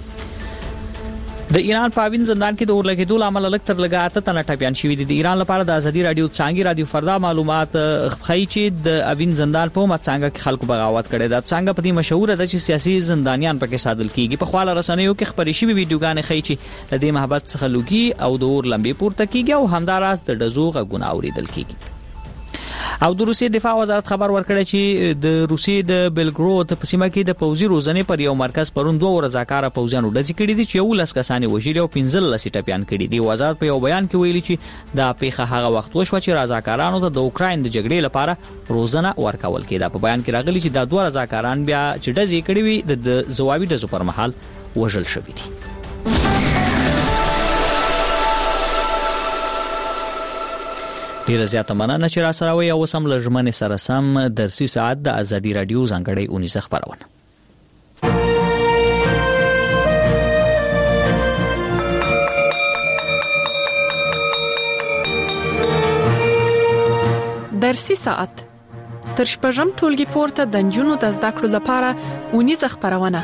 د ایران په اوین زندان کې د اور لګیدو لامل لږ تر لږه اته تنه ټپیان شوي دي. د ایران لپاره د ازادي رادیو څنګه رادیو فردا معلومات خپخی چې د اوین زندان په مڅنګه کې خلکو بغاوت کړي. د څنګه په دې مشهور ده چې سیاسي زندانیان پکې ساتل کیږي. په خواله رسنیو کې خبري شوي ویډیوګانې ښیي چې د دې محبت څخه لوګي او د اور لمبې پورته کیږي او همداراز د دزو غږونه اوریدل کیږي. او د روسیې دفاع وزارت خبر ورکړی چې د روسیې د بلګرود په سیمه کې د پوځي روزنې پر یو مرکز پرون دوه رضاکار پوځیانو ډزې کړې دي چې یو لس کسان وژلي او پنځلس ټپیان کړي دي. وزارت په یو بیان کې ویلي چې دا پیښه هغه وخت وشوه چې رضاکارانو ته د اوکراین د جګړې لپاره روزنه ورکول کېده. په بیان کې راغلي چې دا دوه رضاکاران بیا چې ډزې کړې وي د زواوی ډزو پر مهال وژل شوي دي. ډیره زیاته مننه چې را سره وي. او سم لژمنې سره سم درسي ساعت د ازادي رادیو ځانګړی اونیزه خبرونه. درسي ساعت تر شپږم ټولګي پورته د نجونو د زده کړو لپاره اونیزه خبرونه.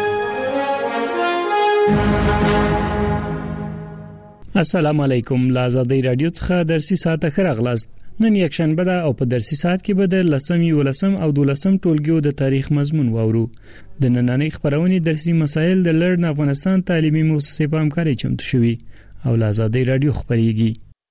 السلام علیکم. لا آزادی رادیو څخه درسي ساعت خراغلاست. نن یک شنبه ده او په درسي ساعت کې به د لسم یو لسم او دولسم ټولګیو د تاریخ مضمون واورو. د نننۍ خبرونې درسي مسایل د لړن افغانستان تعلیمي مؤسسې په همکارۍ چمتو شوي او لا آزادی رادیو خبريږي.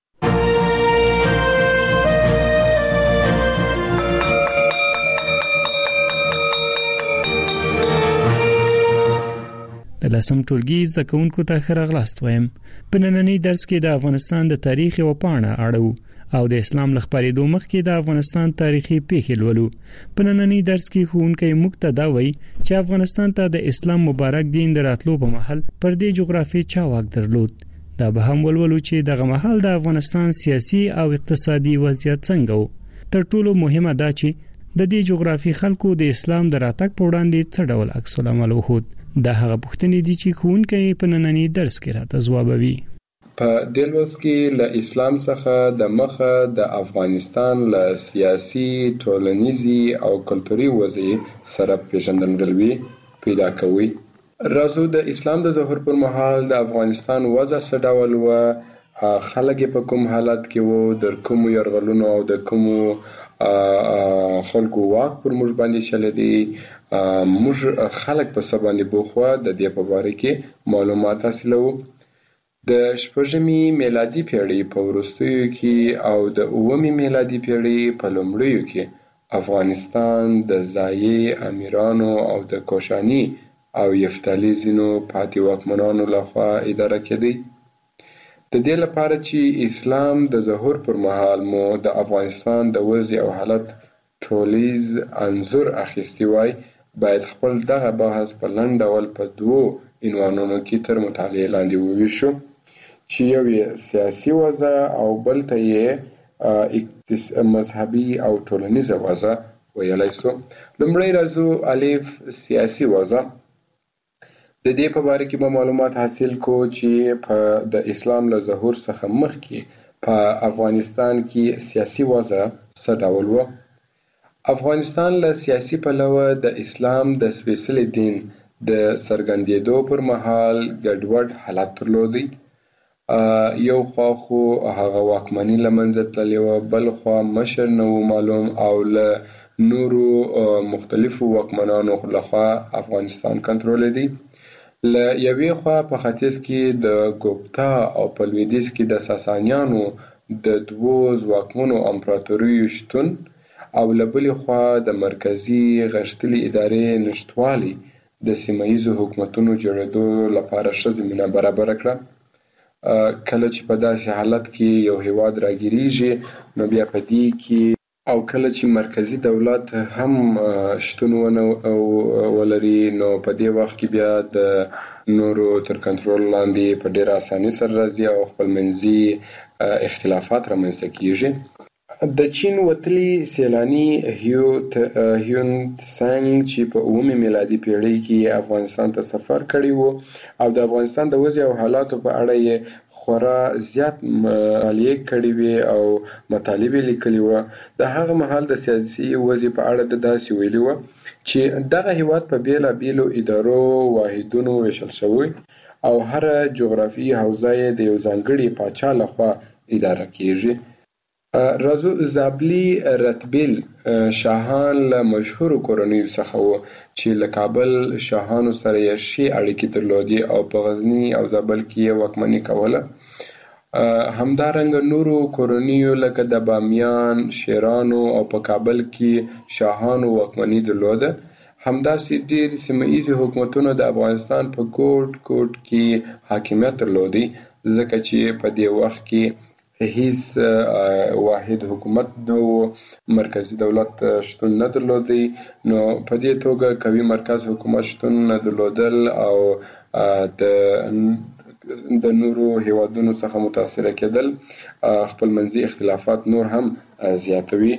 د لسم ټولګي زده کوونکو ته ښه راغلاست وایم. په نننۍ درس کې د افغانستان د تاریخ یوه پاڼه اړوو او د اسلام له خپرېدو مخکې د افغانستان تاریخي پیښې لولو. په نننۍ درس کې ښوونکی موږ ته دا وایي چې افغانستان ته د اسلام مبارک دین د راتلو په مهال پر دې جغرافیې چا واک درلود. دا به هم ولولو چې دغه مهال د افغانستان سیاسي او اقتصادي وضعیت څنګه و. تر ټولو مهمه دا چې د دې جغرافي خلکو د اسلام د راتګ په وړاندې څه ډول عکس العمل وښود. دا هغه پوښتنې دي چې ښوونکی په نننۍ درس کې راته ځوابوي. په دې لوست کې له اسلام څخه د مخه د افغانستان له سیاسي، ټولنیزي او کلتوري وضعیت سره پیژندګلوي پیدا کوي. راځو د اسلام د ظهور پر مهال د افغانستان وضع څه ډول و خلک په کوم حالت کې وو، د کوم يرغلونو او د کوم خلکو واک پر موږ باندې چلی دی، موږ خلک په څه باندې بوخوا د دې په باره کې معلومات حاصلو. د شپږمې میلادي پیړۍ په وروستیو کې او د اوومې میلادي پیړۍ په لومړیو کې افغانستان د ځایي امیرانو او د کوشاني او یفتالي ځینو پاتې واکمنانو لخوا اداره کېدی. د دې لپاره چې اسلام د ظهور پر مهال مو د افغانستان د وضع او حالت ټولیز انځور اخیستی وای، باید خپل دغه بحث په لنډ ډول په دوو عنوانونو کې تر مطالعې لاندې وویشو، چې یو یې سیاسي وضع او بل ته یې مذهبي او ټولنیزه وضع ویلی سو. لومړی راځو الف سیاسي وضع. د دې په باره کې به معلومات حاصل کو چې په د اسلام له ظهور څخه مخکې په افغانستان کې سیاسي وضع څه ډول و. افغانستان له سیاسي پلوه د اسلام د سپېڅلي دین د څرګندېدو پر مهال ګډوډ حالت درلودی. یو خوا خو هغه واکمني له منځه تللې وه، بل خوا مشر نه و معلوم او له نورو مختلفو واکمنانو لخوا افغانستان کنټرولېدی. له یوې خوا په ختیځ کې د ګوپتا او په لویدیځ کې د ساسانیانو د دوو ځواکمنو امپراتوریو شتون او له بلې خوا د مرکزي غښتلې ادارې نشتوالي د سیمه ییزو حکومتونو جوړېدو لپاره ښه زمینه برابره کړه. کله چې په داسې حالت کې یو هیواد راګیریږي نو بیا په دې کې او کله چې مرکزي دولت هم شتون ونه ولري نو په دې وخت کې بیا د نورو تر کنټرول لاندې په ډېره اسانۍ سره راځي او خپلمنځي اختلافات رامنځته کیږي. د چین وتلي سیلاني هیو هیون تسنګ چې په اوومې میلادي پیړۍ کې افغانستان ته سفر کړی وو او د افغانستان د وضع او حالاتو په اړه یې خورا زیات مطالعې کړې وې او مطالب یې لیکلي وو. د هغه مهال د سیاسي وضع په اړه د داسې ویلي وو چې دغه هیواد په بیلابیلو ادارو واحدونو ویشل شوی او هره جغرافیایي حوزه یې د یو ځانګړي پاچا لخوا اداره کیږي. راځو زابلی رتبیل شاهان له مشهورو کورنیو څخه وو چې له کابل شاهانو سره یې ښې اړیکې درلودې او په غزني او زابل کې یې واکمني کوله. همدارنګه نورو کورنیو لکه د بامیان، شیرانو او په کابل کې شاهانو واکمني درلوده. همداسې ډېر سیمه ییزې حکومتونو د افغانستان په ګوټ ګوټ کې حاکمیت درلودی، ځکه چې په دې وخت کې هیڅ واحد حکومت نو مرکزی دولت شتون نه درلودی، نو په دې توګه قوي مرکز حکومت شتون نه درلودل او د د نورو هیوادونو څخه متاثر کېدل خپلمنځي اختلافات نور هم زیاتوي.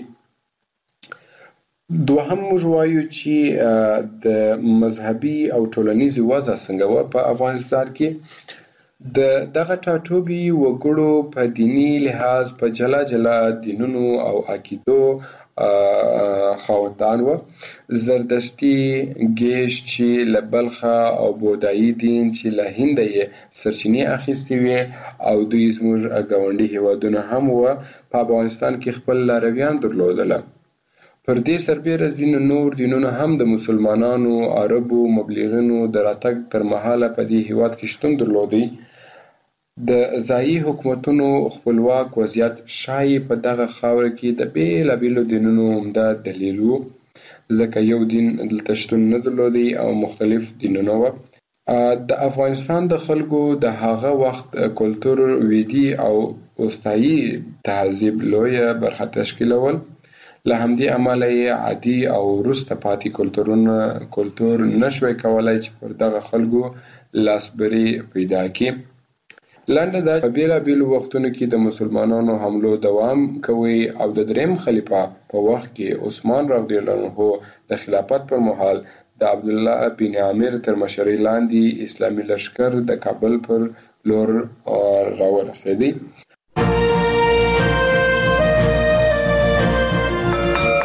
دوهم موږ وایو چې د مذهبي او ټولنیزې وضع څنګه وه په افغانستان کې. د دغه ټاټوبي وګړو په دینی لحاظ په جلا جلا دینونو او عقیدو خاوندان وو. زردشتي، ګیش چې له بلخه او بودایي دین چې له هنده یې سرچینې اخیستې وې او دوی زموږ ګاونډي هیوادونه هم وو په افغانستان کې خپل لارویان درلودله. پر دې سربیره ځینو نور دینونه هم د مسلمانانو، عربو، مبلغینو د راتګ پر مهاله په دې هیواد کې شتون درلودی. د ځایي حکومتونو خپلواک وضعیت ښایي په دغه خاوره کې د بیلابیلو دینونو عمده دلیل و، ځکه یو دین دلته شتون نه درلودی او مختلف دینونه وو. د افغانستان د خلکو د هغه وخت کلتور ویدي او وسطایي تهذیب لویه برخه تشکیلول. له همدې امله یې عادي او وروسته پاتې کلتورونه کلتور نشوی کولای چې پر دغه خلکو لاسبري پیدا کړي. لنډه دا په بیلابیلو وختونو کې د مسلمانانو حملو دوام کوي او د دریم خلیفه په وخت کې عثمان رضی الله عنه د خلافت پر مهال د عبدالله بن عامر تر مشرۍ لاندې اسلامي لښکر د کابل پر لور راورسېدی.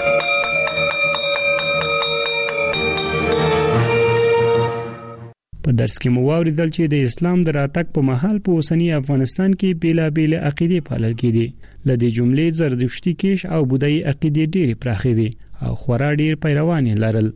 په درس کې مو واوریدل چې د اسلام د راتګ په مهال په اوسنی افغانستان کې بیلابېل عقیدې پالل کېدي. لدې جملې زردشتي کیش او بودایي عقیدې ډېرې پراخې وي او خورا ډېر پیروان لرل.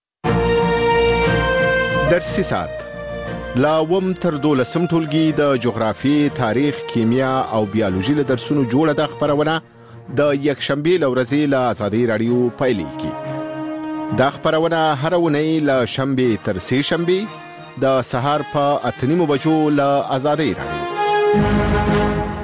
درسي سات لا وم تر دولسم ټولګي د جغرافي، تاریخ، کیمیا او بیولوژي له درسونو جوړه د خبرونه د یکشنبه لورځي له آزادۍ رادیو پایلیږي. دا خبرونه هر ونی له شنبه تر سه شنبه د سهار په اتنیمو بجو له آزادۍ رادیو.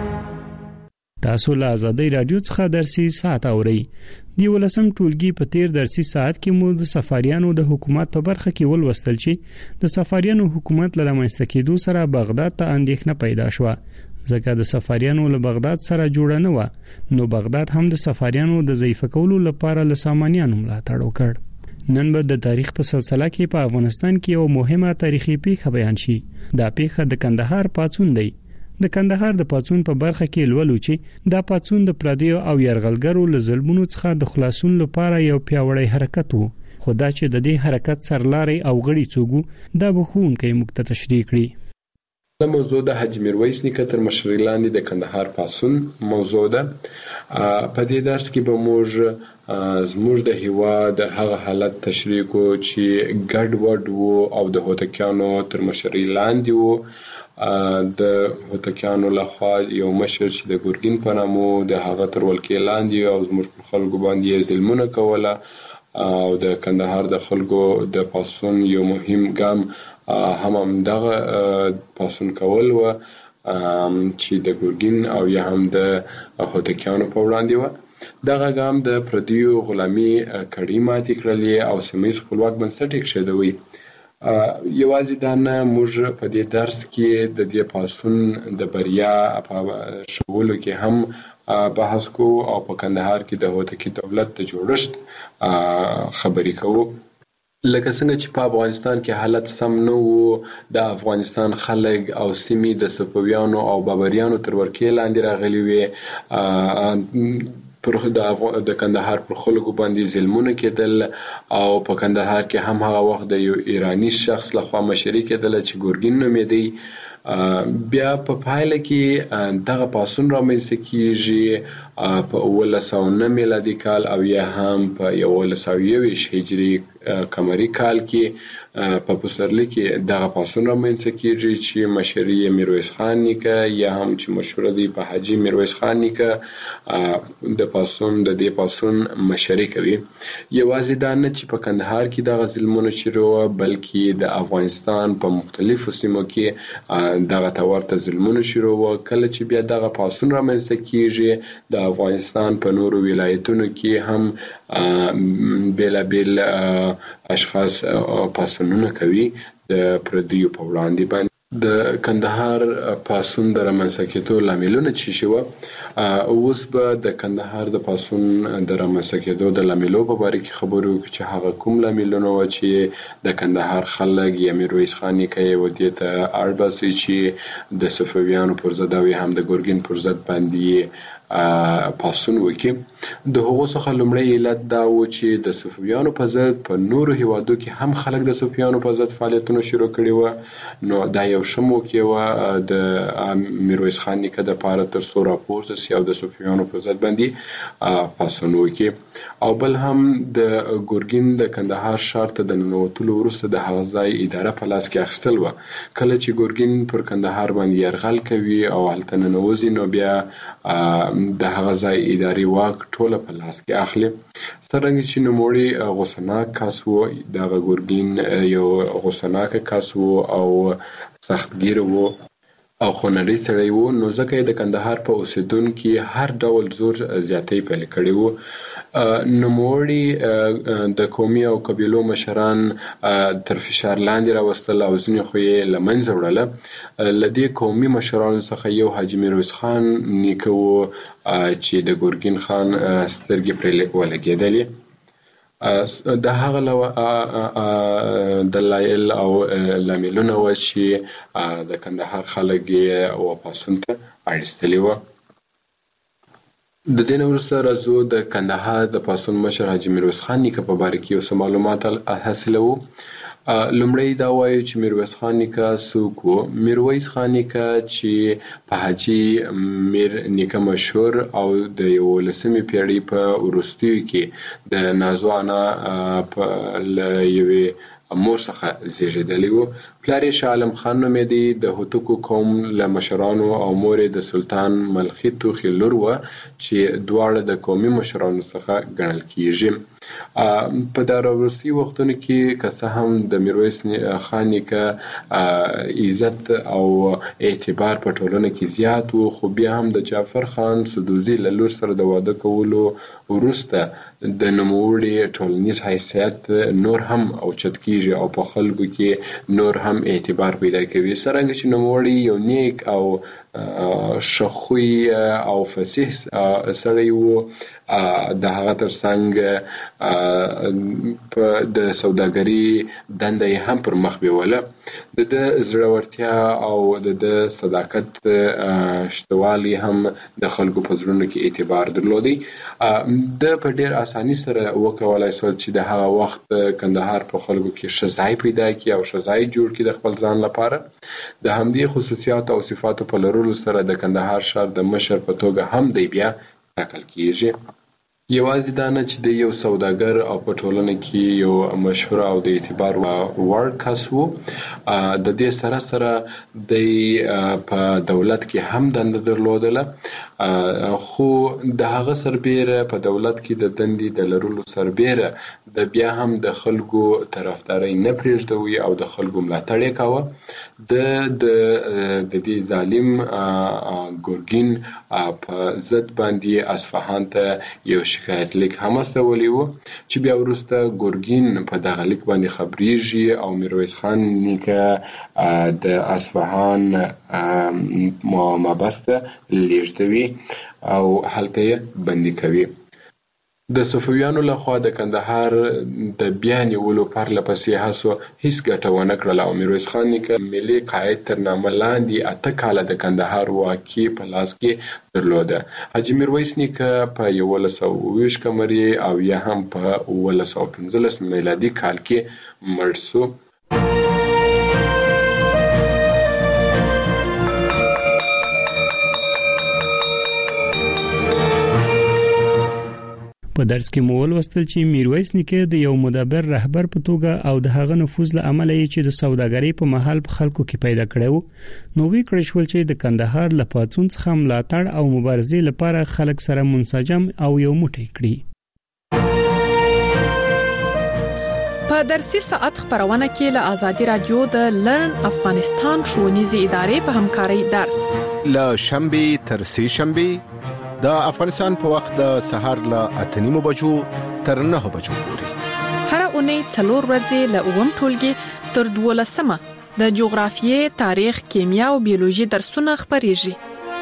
تاسو له آزادۍ رادیو څخه درسي ساعت اورئ. دی ولسم ټولګي په تیر درسي ساعت کې مو د سفاریانو د حکومت په برخه کې ولوستل چې د سفاریانو حکومت له منځته کېدو سره بغداد ته اندېښنه پیدا شوه ځکه د سفاریانو له بغداد سره جوړه نه و نو بغداد هم د سفاریانو د ضعیف کولو لپاره له سامانیانو ملاتړ وکړ. نن به د تاریخ په سلسله کې په افغانستان کې یو مهمه تاریخي پیښه بیان شي. دا پیښه د کندهار پاڅون دی. د کندهار د پاڅون په برخه کې لولو چې دا پاڅون د پردیو او يرغلګرو له ظلمونو څخه د خلاصون لپاره یو پیاوړی حرکت وو. خدا چې د دې حرکت سرلاري او غړي څوګو دا بخون کې مقته تشریح کړي. د موضوع د حاجی میرویس نیکه تر مشرۍ لاندې د کندهار پاڅون موضوع ده. په دې درس کې به موږ زموږ د هیواد هغه حالت تشریح کو چې ګډ وډ وو او د هوتکیانو تر مشرۍ لاندې وو. د هوتکیانو لخوا یو مشر چې د ګورګین په نامو د هغه تر ولکې لاندې او زموږ په خلکو باندې ظلمونه کوله او د کندهار د خلکو د پاڅون یو مهم ګام هم هم دغه پاڅون کول و چې د ګورګین او یا هم د هوتکیانو په وړاندې و. دغه ګام د پردیو غلامي کړۍ ماتې کړلې او سیمه ییز خپلواک بنسټ یې کېښودوی. یوازې دا نه، موږ په دې درس کې د دې پاڅون د بریا په شولو کې هم بحث کوو او په کندهار کې د هوتکي دولت د جوړښت خبرې کوو. لکه څنګه چې په افغانستان کې حالت سم نه وو، د افغانستان خلک او سیمې د صفویانو او بابریانو تر ورکې لاندې راغلي وي. پر د کندهار پر خلکو باندې ظلمونه کېدل او په کندهار کې هم هغه وخت د یو ایرانی شخص لخوا مشري کېدل چې ګورګین نومېدی. بیا په پایله کې دغه پاڅون رامنځته کیږي په اوولس سوه نه میلادي کال او یا هم په یولس سوه یوویشت هجري قمري کال کې په پسرلي کې دغه پاڅون رامنځته کیږي چې مشري یې میرویس خان نیکه یا هم چې مشهور دی په حاجي میرویس خان نیکه د پاڅون د دې پاڅون مشري کوي. یوازې دا نه چې په کندهار کې دغه ظلمونه شروع بلکې د افغانستان په مختلفو سیمو کې دغه تورته ظلمونه شروع و. کله چې بیا دغه پاڅون رامنځته کیږي د افغانستان په نورو ولایتونو کې هم بیلابیل اشخاص پاڅونونه کوي د پردیو په وړاندې باندې. د کندهار پاڅون د رامنځته کېدو لاملونه څه شوه؟ اوس به د کندهار د پاڅون د رامنځته کېدو د لاملو په باره کې خبرې وکړو چې هغه کوم لاملونه وو چې د کندهار خلک یا میرویس خان نیکه یې ودې ته اړ باسي چې د صفویانو پر ضد او هم د ګورګین پر ضد باندې پاڅون وکړي. د هغو څخه لومړی علت دا و چې د صفویانو په ضد په نورو هیوادو کې هم خلک د صفویانو په ضد فعالیتونه شروع کړي وو. نو دا یو ښه موقع وه د میرویس خان نیکه دپاره تر څو راپورته سي او د صفویانو په ضد باندې پاڅون وکړي. او بل هم د ګورګین د کندهار ښار ته د ننوتلو وروسته د هغه ځای اداره په لاس کې اخیستل وه. کله چې ګورګین پر کندهار باندې یرغل کوي او هلته ننوځي نو بیا د هغه ځای اداري واک ټوله په لاس کې اخلي. څرنګه چې نوموړی غوسناک کس و، دغه ګورګین یو غوسناک کس و او سختګیر و او خونړی سړی و، نو ځکه یې د کندهار په اوسېدونکو هر ډول زور زیاتی پیل کړی و. نوموړي د قومي او قبیلو مشران تر فشار لاندې راوستل او ځینې خو یې له منځه وړله. له دې قومي مشرانو څخه یو حاجي میرویس خان نیکه و چې د ګورګین خان سترګې پرې ولګېدلې. د هغه دلایل او لاملونه و چې د کندهار خلک یې و پاڅون ته اړ و. د دې نه وروسته راځو د کندهار د پاڅون مشر حاجي میرویس خان نیکه په باره کې یو څه معلومات حاصلوو. لومړی دا وایو چې میرویس خان نیکه څوک و. میرویس خان نیکه چې په حاجي میر نیکه مشهور او د یولسمې پیړۍ په وروستیو کې د نازو انا په یوې مور څخه زیږېدلی و. پلار یې شاه عالم خان نومېدی، د هوتکو قوم له مشرانو او مور یې د سلطان ملخي توخي لور وه چې دواړه د قومي مشرانو څخه ګڼل کیږي. په دا وروستي وختونو کې که څه هم د میرویس خان نیکه عزت او اعتبار په ټولنه کې زیات و، خو بیا هم د جعفر خان سدوزي له لور سره د واده کولو وروسته د نوموړي ټولنیز حیثیت نور هم اوچت کیږي او په خلکو کې نور هم اعتبار پیدا کوي. څرنګه چې نوموړي یو نیک او شخوي او فصیح سړی و، د هغه ترڅنګ د سوداګري دنده یې هم پر مخ بیوله. د د زړورتیا او د د صداقت شتوالی هم د خلکو په زړونو کې اعتبار درلودی. د په ډیر اساني سره وکولای شو چې د هغه وخت کندهار په خلکو کې ښه ځای پیدا کړي او ښه ځای جوړ کړي د خپل ځان لپاره. د همدې خصوصیات او صفاتو په لرلو سره د کندهار ښار د مشر په توګه هم دی بیا ټاکل کیږي. یوازې دا نه چې د یو سوداګر او په ټولنه کې یو مشهور او د اعتبار وړ کس و، د دې سره سره د په دولت کې هم دنده درلودله، خو د هغه سربیره په دولت کې د دندې د لرلو سربیره د بیا هم د خلکو طرفداري نه پرېږدوي او د خلکو ملاتړ یې کاوه. د د دې ظالم ګورګین په ضد باندې اصفهان ته یو شکایت لیک هم استولی و چې بیا وروسته ګورګین په دغه لیک باندې خبرېږي او میرویس خان نیکه د اصفهان محبس ته لیږدوي او هلته یې بندي کوي. د صفویانو لخوا د کندهار د بیا نیولو پرله پسې هڅو هیڅ ګټه ونه کړله او میرویس خان نیکه ملي قائد تر نامه لاندې اته کاله د کندهار واکي په لاس کې درلوده. حاجي میرویس نیکه په یولس سوه اوه ویشت قمري او یا هم په اوولس سوه پنځلس میلادي کال کې مړ شو. په درس کې مو ولوستل چې میرویس نیکه د یو مدبر رهبر په توګه او د هغه نفوذ له امله چې د سوداګرۍ په محل په خلکو کې پیدا کړو، نو وی کړی شول چې د کندهار له پاتون څخه ملاتړ او مبارزې لپاره خلک سره منسجم او یو موټی کړي. په درسي ساعت خبرونه کې له آزادي رادیو د لرن افغانستان ښوونیزې ادارې په همکارۍ درس له شنبه تر سه شنبه د افغانستان په وخت د سهار له اته نیمو بجو تر نه بجو پورې هر اونۍ څلور ورځې له اووم ټولګي تر دولسمه د جغرافیې، تاریخ، کیمیا او بیولوژي درسونه خبرېږي.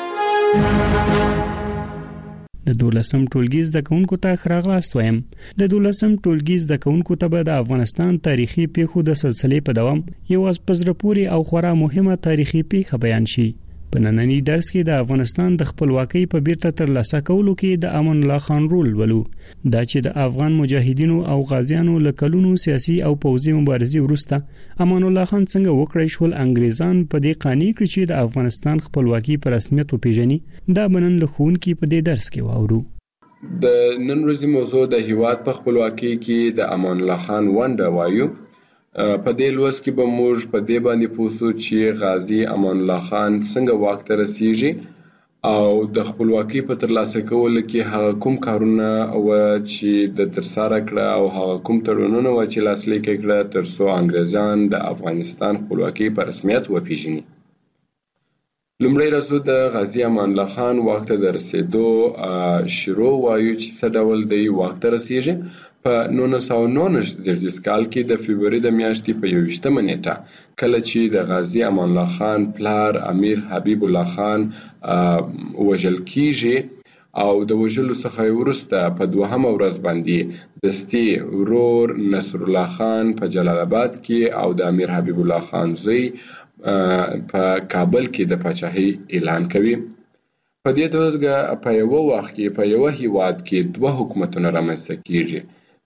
د دولسم ټولګي زده کوونکو ته ښه راغلاست وایم. د دولسم ټولګي زده کوونکو ته به د افغانستان تاریخي پیښو د سلسلې په دوام یو از پزرپوري او خورا مهمه تاریخي پیښه بیان شي. په نننی درس کې د افغانستان د خپلواکۍ په بیرته ترلاسه کولو کې د امان الله خان رول ولو، دا چې د افغان مجاهدینو او غازیانو له کلونو سیاسي او پوځي مبارزې وروسته امان الله خان څنګه وکړی شول انګریزان په دې قانع کړ چې د افغانستان خپلواکي په رسمیت وپیژني. دا بنن له ښوونکي په دې درس کې واورو. د نن ورځې موضوع د هیواد په خپلواکۍ کې د امان الله خان ونډه وایو. په دې لوست کې به موږ په دې باندې پوښتو چې غازی امان الله خان څنګه واک ته رسیږي او د خپلواکۍ په ترلاسه کولو کې هغه کوم کارونه و چې د ترسره کړه او هغه کوم تړونونه و چې لاسلیک کړه تر څو انګریزان د افغانستان خپلواکۍ په رسمیت وپیژني. لومړی راځو د غازی امان الله خان واک ته د رسیدو شروع وایو چې څه ډول دی واک ته رسیږي. په نولس سوه نولس زرجس کال کې د فبروري د میاشتې په یوویشتمه نیټه کله چې د غازی امان الله خان پلار امیر حبیب الله خان وژل کیږي او د وژلو څخه وروسته په دوهمه ورځ باندې دستي ورور نصر الله خان په جلال آباد کې او د امیر حبیب الله خان زوی په کابل کې د پاچاهۍ اعلان کوي. په دې توګه په یو وخت کې په یو هیواد کې دوه حکومتونه رامنځته کیږي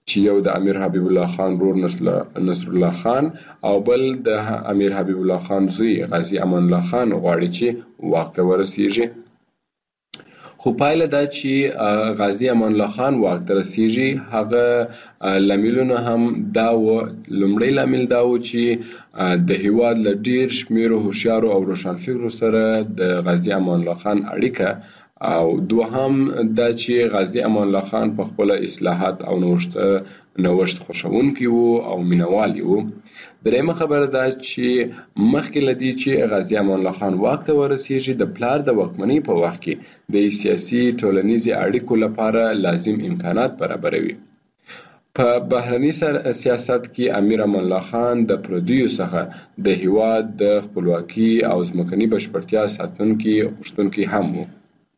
چې یو د امیر حبیب الله خان ورور نصر الله خان او بل د امیر حبیب الله خان زوی غازی امان الله خان غواړي چې واک ته ورسیږي. خو پایله دا چې غازی امان الله خان واک ته رسیږي هغه لاملونه هم دا و. لومړی لامل دا و چې د هیواد له ډیر شمیرو هوښیارو او روښانفکرو سره د غازی امان الله خان اړیکه، او دوهم دا چې غازی امان الله خان په خپل اصلاحات او نوښت نوښت خوښونکی وو او مینوال وو. درېمه خبره دا چې مخکې لدی چې غازی امان الله خان واک ته ورسیږي د پلار د واکمنۍ په وخت کې د سیاسي ټولنیزي اړیکو لپاره لازم امکانات برابروي. په بهرني سیاست کې امیر امان الله خان د پردیو څخه د هیواد د خپلواکي او ځمکني بشپړتیا ساتونکي غوښتونکي هم وو.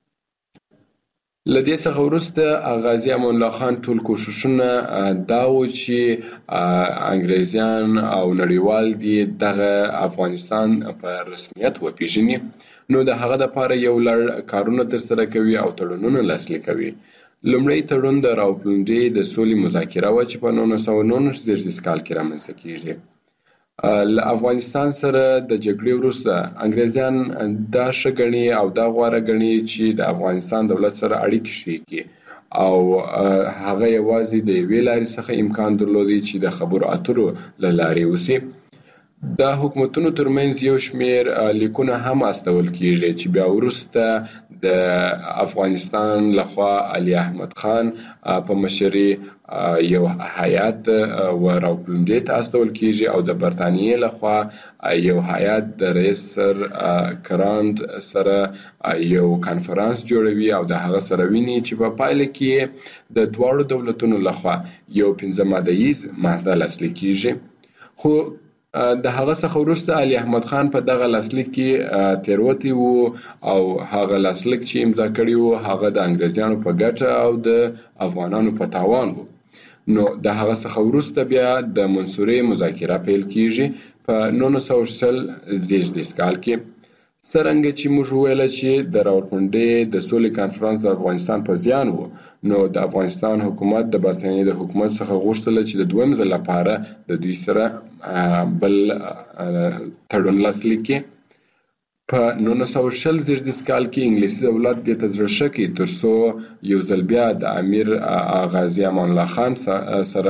لدې څخه وروسته غازی امان الله خان ټول کوششونه دا و چې انګریزیان او نړیوال دي دغه افغانستان په رسمیت وپیژني، نو د هغه لپاره یو لړ کارونه ترسره کوي او تړونونه لاسلیک کوي. لومړی تړون د راوپلنډۍ د سولې مذاکره وه چې په نولس سوه نولس زیږدیز کال کې رامنځته کیږي. له افغانستان سره د جګړې وروسته انګریزیان دا ښه ګڼي او دا غوره ګڼي چې د افغانستان دولت سره اړیکې ښې کړي، او هغه یوازې د یوې لارې څخه امکان درلودی چې د خبرو اترو له لارې وسي. د حکومتونو ترمنځ یو شمیر لیکونه هم استول کیږي چې بیا وروسته د افغانستان لخوا علي احمد خان په مشرۍ یو هیات و راوپلنډۍ ته استول کیږي او د برتانیې لخوا یو هیات د رئیس سر کرانډ سره یو کانفرنس جوړوي او د هغه سره ویني چې په پایله کې د دواړو دولتونو لخوا یو پنځه ماده ییز معاهده لاسلیک کیږي. خو د هغه څخه وروسته علي احمد خان په دغه لاسلیک کې تیروتی وو او هغه لاسلیک چې امضا کړی وو هغه د انګریزیانو په ګټه او د افغانانو په تاوان وو. نو د هغه څخه وروسته بیا د منصورې مذاکره پیل کیږي په نولس سوه شل زیږدیز کال کې. څرنګه چې موږ وویل چې د راوپلنډۍ د سولې کانفرنس د افغانستان په زیان وو، نو د افغانستان حکومت د برتانیې د حکومت څخه غوښتل چې د دویم ځل لپاره د دوی سره بل تړون لاسلیک کړي. په نولس سوه شل زیږدیز کال کې انګلیسي دولت دې ته زړه ښه کړي ترڅو یو ځل بیا د امیر غازي امان الله خان سره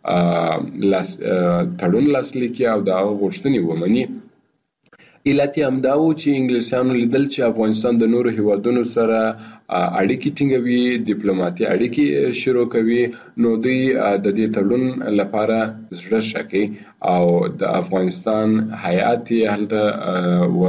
تړون لاسلیک کړي او د هغه غوښتنې ومني. علت یې همدا و چې انګلیسیانو لیدل چې افغانستان د نورو هیوادونو سره اړیکې ټینګوي، ډیپلوماټي اړیکې شروع کوي، نو دوی د دې تړون لپاره زړه ښه کوي او د افغانستان هیات یې هلته و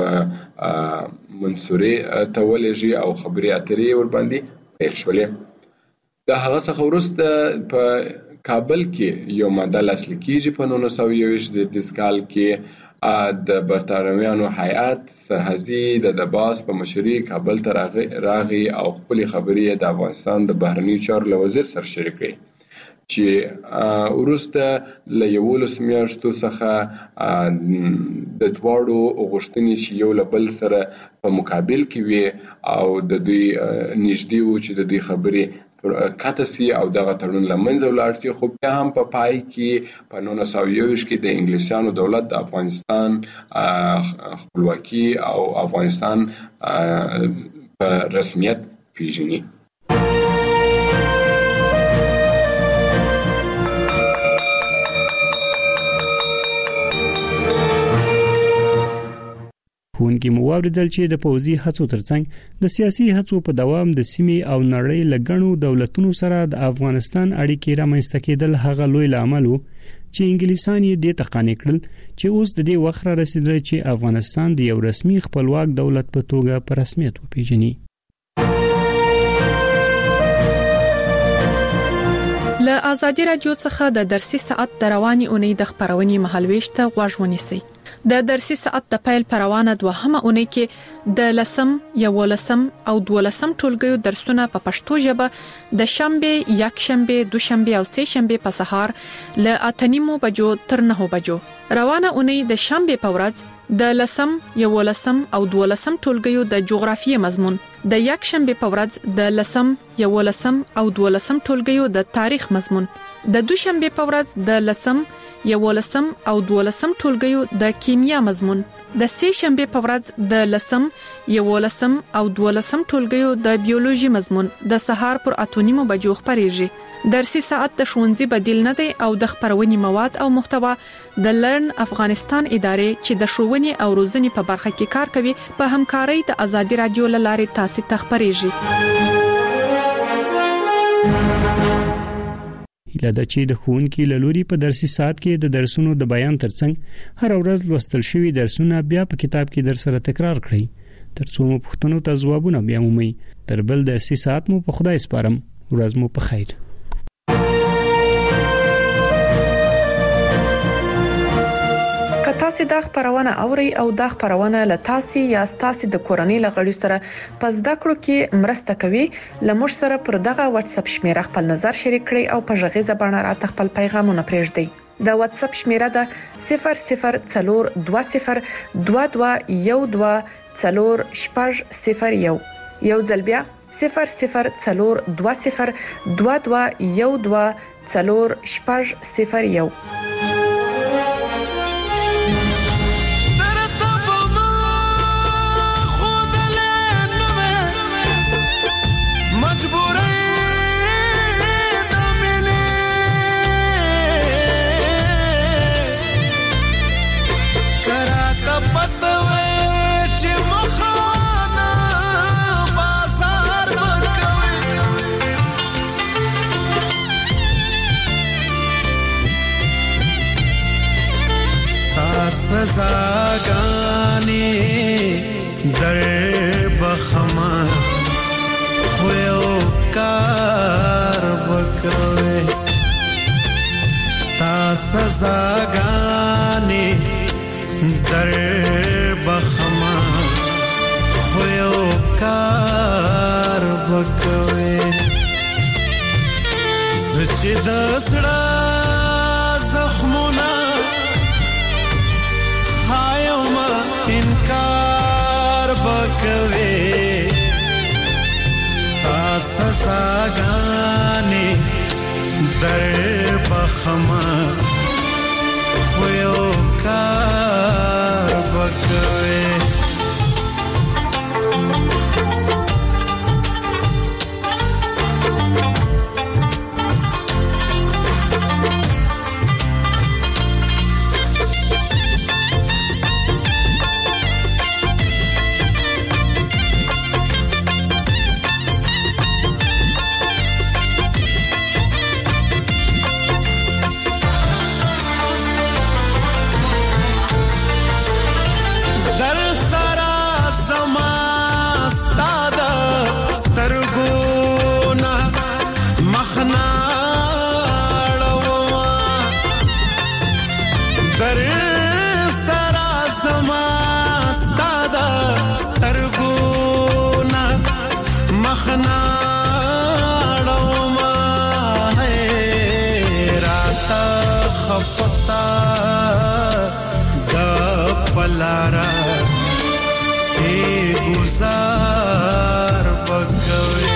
منصورې ته ولېږي او خبرې اترې ورباندې پیل شولې. د هغه څخه وروسته په کابل کې یو ماده لاسلیک کیږي په نولس سوه یوویشت زیږدیز کال کې. د برتانویانو هیات سرحدي د دباس په مشرۍ کابل ته راغی او خپلې خبرې د افغانستان د بهرنیو چارو له وزیر سره شریک کړې چې وروسته له یولس میاشتو څخه د دواړو غوښتنې چې یو له بل سره په مقابل کې وي او د دوی نږدې وو چې د دوی خبرې کاته سي او دغه تړون له منځه ولاړ سي. خو بیا هم په پای کې په نولس سوه یوویشت کې د انګلیسیانو دولت د افغانستان خپلواکي او افغانستان په رسمیت پیژني. ښوونکي مو واوریدل چې د پوځي هڅو ترڅنګ د سیاسي هڅو په دوام د سیمې او نړۍ له ګڼو دولتونو سره د افغانستان اړیکې رامنځته کېدل هغه لوی لامل وو چې انګلیسان یې د تقانې کړل چې اوس د دې وخت را رسیدل چې افغانستان د یو رسمي خپلواک دولت په توګه په رسمیت وپیژني. له ازادي رادیو څخه د درسي ساعت د رواني اونۍ د خبرونې مهالويش ته غوږ ونیسئ. د درسي ساعت د پیل پروانه دوهمه اونۍ کې د لسم، یولسم او دولسم ټولګیو درسونه په پښتو ژبه د شنبه، یک شنبه، دوشنبه او سه شنبه په سهار له اته نیمو بجو تر نهو بجو روانه اونۍ د شنبه په ورځ د لسم یولسم او دولسم ټولګیو د جغرافیې مضمون، د یک شنبه په ورځ د لسم یولسم او دولسم ټولګیو د تاریخ مضمون، د دوشنبه په ورځ د لسم یولسم او دولسم ټولګیو د کیمیا مضمون، د سه شنبه په ورځ د لسم یولسم او دولسم ټولګیو د بیولوژي مضمون د سهار پر اتونیمو بجو خبرېږي. درسي ساعت د ښوونځي بدیل نه دی او د خبرونې مواد او محتوا د لرن افغانستان ادارې چې د ښوونې او روزنې په برخه کې کار کوي په همکارۍ د ازادي رادیو لارې تاسو ته خبرېږي. هیله ده چې د ښوونکي له لوري په درسي ساعت کې د درسونو د بیان ترڅنګ هر ورځ لوستل شوی درسونه بیا په کتاب کې در سره تکرار کړئ ترڅو مو پوښتنو ته ځوابونه بیا مومئ. تر بل درسي ساعت مو په خدای سپارم. ورځ مو په خیر. تاسو د خبرونه اوري او د خبرونه لتاسي یا تاسو د کورنۍ لغړی سره پس د کړو کې مرسته کوي. لمر سره پر دغه واتس اپ شمیره خپل نظر شریک کړئ او په ژغې زبانه راته خپل پیغامونه پرېږدئ. د واتس اپ شمیره ده صفر صفر څلور دوه صفر دوه دوه یو دوه څلور شپږ صفر یو. یو ځل بیا صفر صفر څلور دوه صفر دوه دوه یو دوه څلور شپږ صفر یو. سزاګانې در بخما خو یو کار وکوي تا سزاګانې در بخما خو یو کار وکوي سچ د سړا زخمونه انکار بکوي تا سزاګانې در بخما خو یو کار بکوي لارا ای گزار بکوي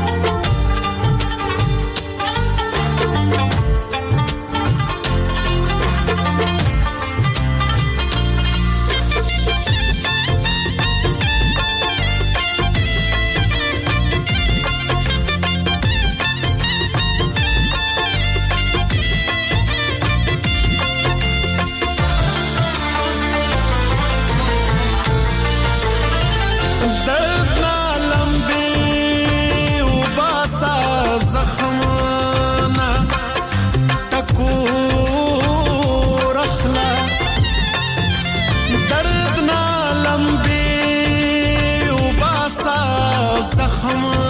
Come on